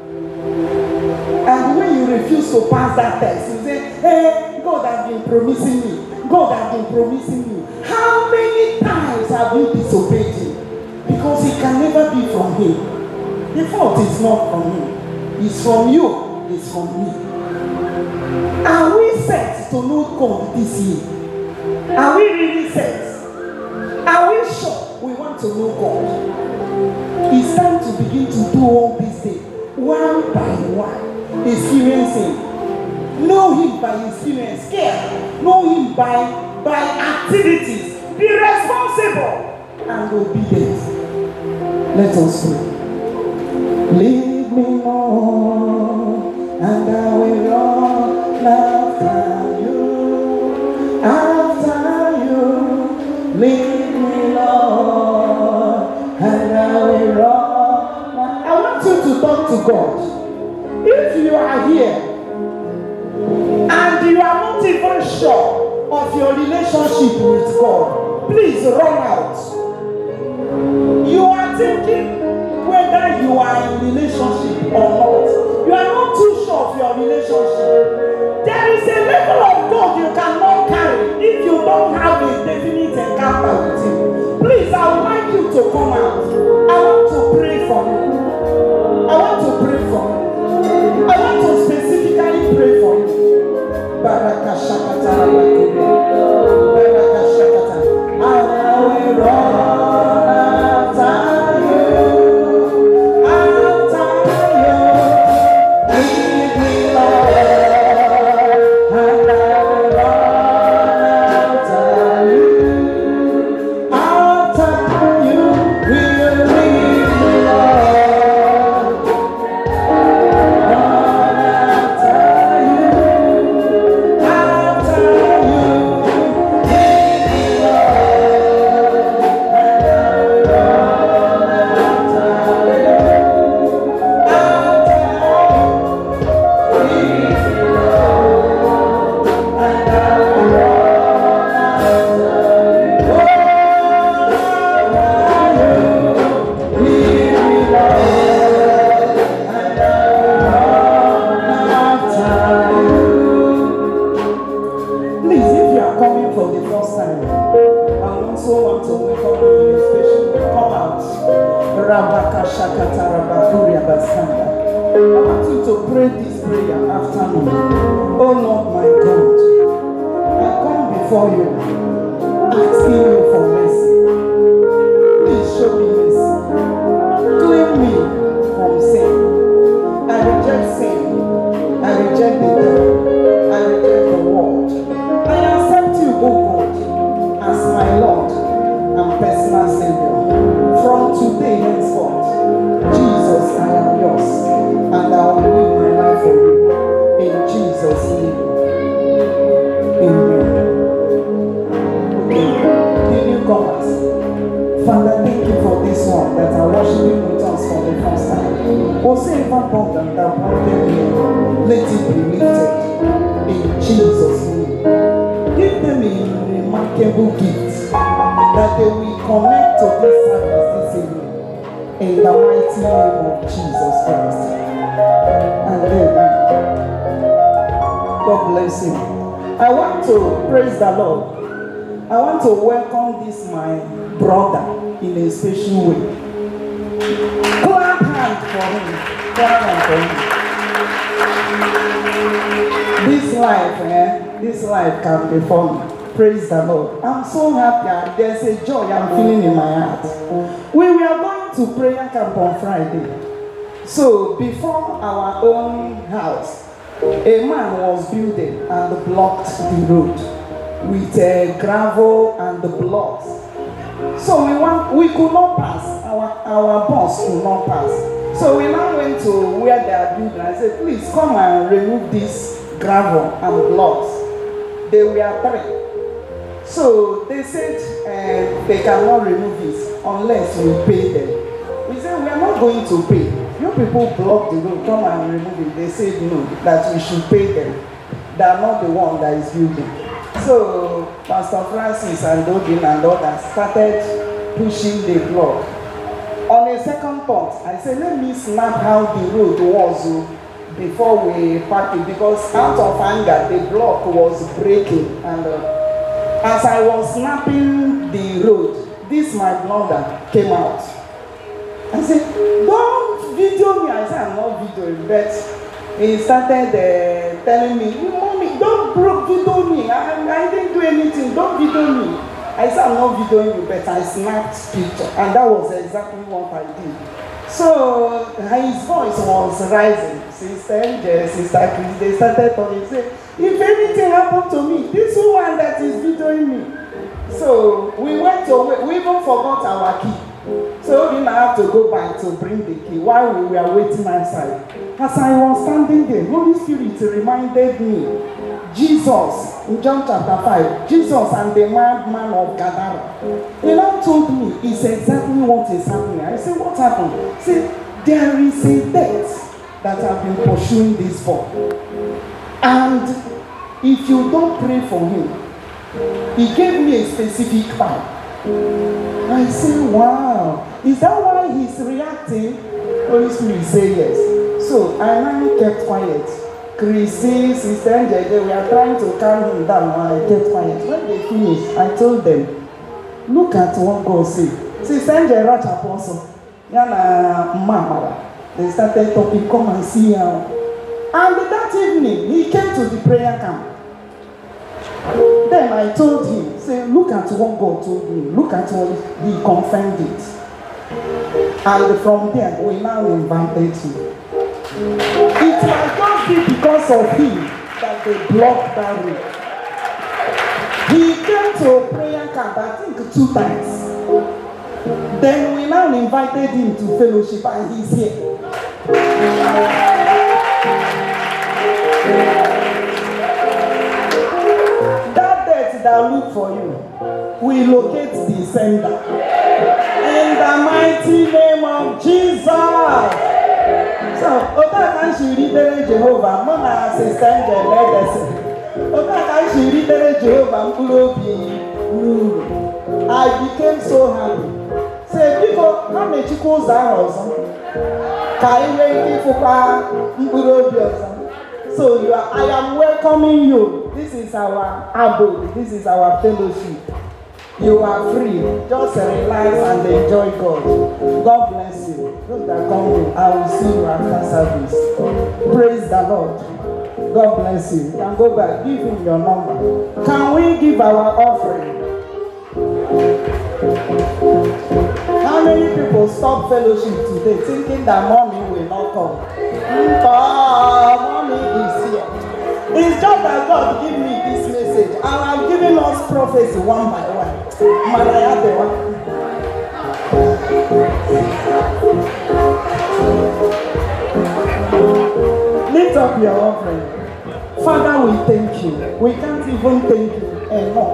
And when you refuse to pass that test, you say, hey, God has been promising me. God has been promising you. How many times have you disobeyed Him? Because it can never be from Him. The fault is not from Him. It's from you. It's from me. Are we set to know God this year? Are we really set? Are we sure we want to know God? It's time to begin to do all these things. One by one, experiencing. Know Him by experience. Care. Know Him by, by activities. Be responsible and obedient. Let us pray. Lead me on, and I will run after you. After you, lead me, Lord, and I will run. I want you to talk to God. If you are here and you are not even sure of your relationship with God, please run out. You are thinking whether you are in relationship or not. You are not too sure of your relationship. There is a level of God you cannot carry if you don't have a definite encounter with Him. Please, I would like you to come out. I want to pray for you. I want to pray for you. I want to specifically pray for you. Baraka Shakata. Baraka Shakata. I will run after you. After you. Lead me, Lord. And I will run after you. After you will lead me, Lord. Run after you. After you lead me, Lord. And I will run after you. After you lead me, Lord. And I will run after you. Oh, lead me, Lord. And I will run after you. Please, if you are coming for the first time, I also want to welcome you in a special way. Come out. Rabaka Shakata Rabakuria Basanda. I want you to pray this prayer after me. Oh Lord my God, I come before you, asking you for mercy. Please show me mercy. Clean me from sin. I reject sin. I reject the devil. I reject the world. I accept you, O God, as my Lord and personal Savior. From today henceforth, Jesus, I am yours, and I will live my life for you. In Jesus' name. Amen. Okay, the newcomers. Father, thank you for this one that are worshiping with us for the first time. Whatsoever burden that brought them here, let it be lifted. In Jesus' name. Give them a remarkable gift that they will connect to this service this evening. In the mighty name of Jesus Christ. And amen. God bless you. I want to praise the Lord. I want to welcome this my brother in a special way. Clap hand for him. Clap hand for him. This life, eh? This life can be fun. Praise the Lord. I'm so happy. There's a joy I'm feeling in my heart. We were going to prayer camp on Friday. So before our own house, a man was building and blocked the road with uh, gravel and the blocks. So we want, we could not pass. Our our boss could not pass. So we now went to where they are building. I said, please come and remove this gravel and blocks. They were three. So they said uh, they cannot remove this unless we pay them. We said we are not going to pay. You people block the road, come and remove it. They said no, that we should pay them. They are not the one that is building. So Pastor Francis and Dodin and others started pushing the block. On a second thought, I said, let me snap how the road was before we park it, because out of anger, the block was breaking. And uh, as I was snapping the road, this my blunder came out. I said, don't video me. I said, I'm not videoing, but he started uh, telling me, mommy, don't video me. I, I didn't do anything. Don't video me. I said, I'm not videoing you, but I snapped picture. And that was exactly what I did. So his voice was rising. Sister Angel, Sister Chris, they started talking. Say, if anything happened to me, this one that is videoing me. So we went away. We even forgot our key. So we didn't have to go back to bring the key while we were waiting outside. As I was standing there, Holy Spirit reminded me, Jesus, in John chapter five, Jesus and the madman of Gadara. He now told me, it's exactly what is happening. I said, what happened? He said, there is a death that I've been pursuing this for. And if you don't pray for him, he gave me a specific time. I said, wow, is that why he's reacting? Holy Spirit say yes. So I now kept quiet. Chrissy, Sister Njede, we are trying to calm him down. I kept quiet. When they finished, I told them, look at what God said. Sister Njede Rach Apostle, Yana Mamara. They started talking, come and see her. And that evening, he came to the prayer camp. Then I told him, say, look at what God told me. Look at what he confirmed it. And from there, we now invited him. It might just be because of him that they blocked that route. He came to a prayer camp, I think, two times. Then we now invited him to fellowship, and he's here. That look for you, we locate the sender in the mighty name of Jesus. So, Oka can she read Jehovah? Mona Sister Legacy. Oka can she read Jehovah? I became so happy. Say, people, how many chicos are also? So you are, I am welcoming you. This is our abode. This is our fellowship. You are free. Just relax and enjoy God. God bless you. Those that come in, I will see you after service. Praise the Lord. God bless you. You can go back. Give him your number. Can we give our offering? How many people stop fellowship today thinking that money will not come? Oh, money is here. It's just that God give me this message, and I'm giving us prophecy one by one. Lift up your offering. Father, we thank you. We can't even thank you enough.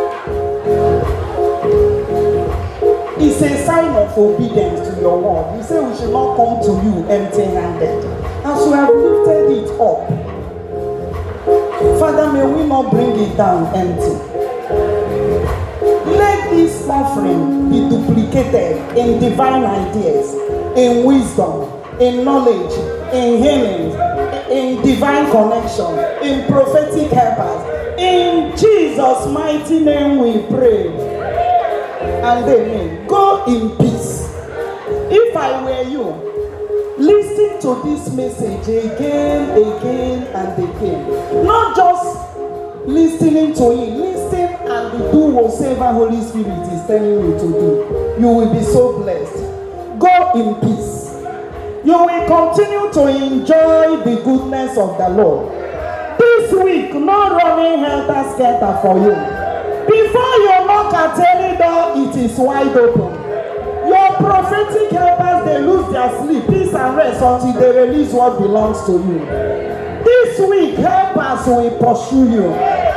It's a sign of obedience to your word. You say we should not come to you empty-handed. As we have lifted it up, Father, may we not bring it down empty. Let this offering be duplicated in divine ideas, in wisdom, in knowledge, in healing, in divine connection, in prophetic helpers. In Jesus' mighty name we pray. And amen. Go in peace. If I were you, listen to this message again, again, and again. Not just listening to it. Listen and do whatever Holy Spirit is telling you to do. You will be so blessed. Go in peace. You will continue to enjoy the goodness of the Lord. This week, no running helter-skelter for you. Before you knock at any door, it is wide open. Your prophetic helpers, they lose their sleep, peace and rest until they release what belongs to you. This week, helpers will pursue you.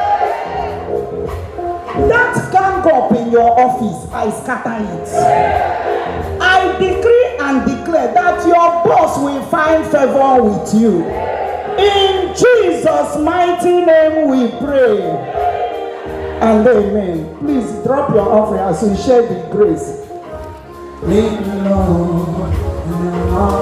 That gang up in your office, I scatter it. I decree and declare that your boss will find favor with you. In Jesus' mighty name we pray. And amen. Please drop your offering as we share the grace. Leave me alone.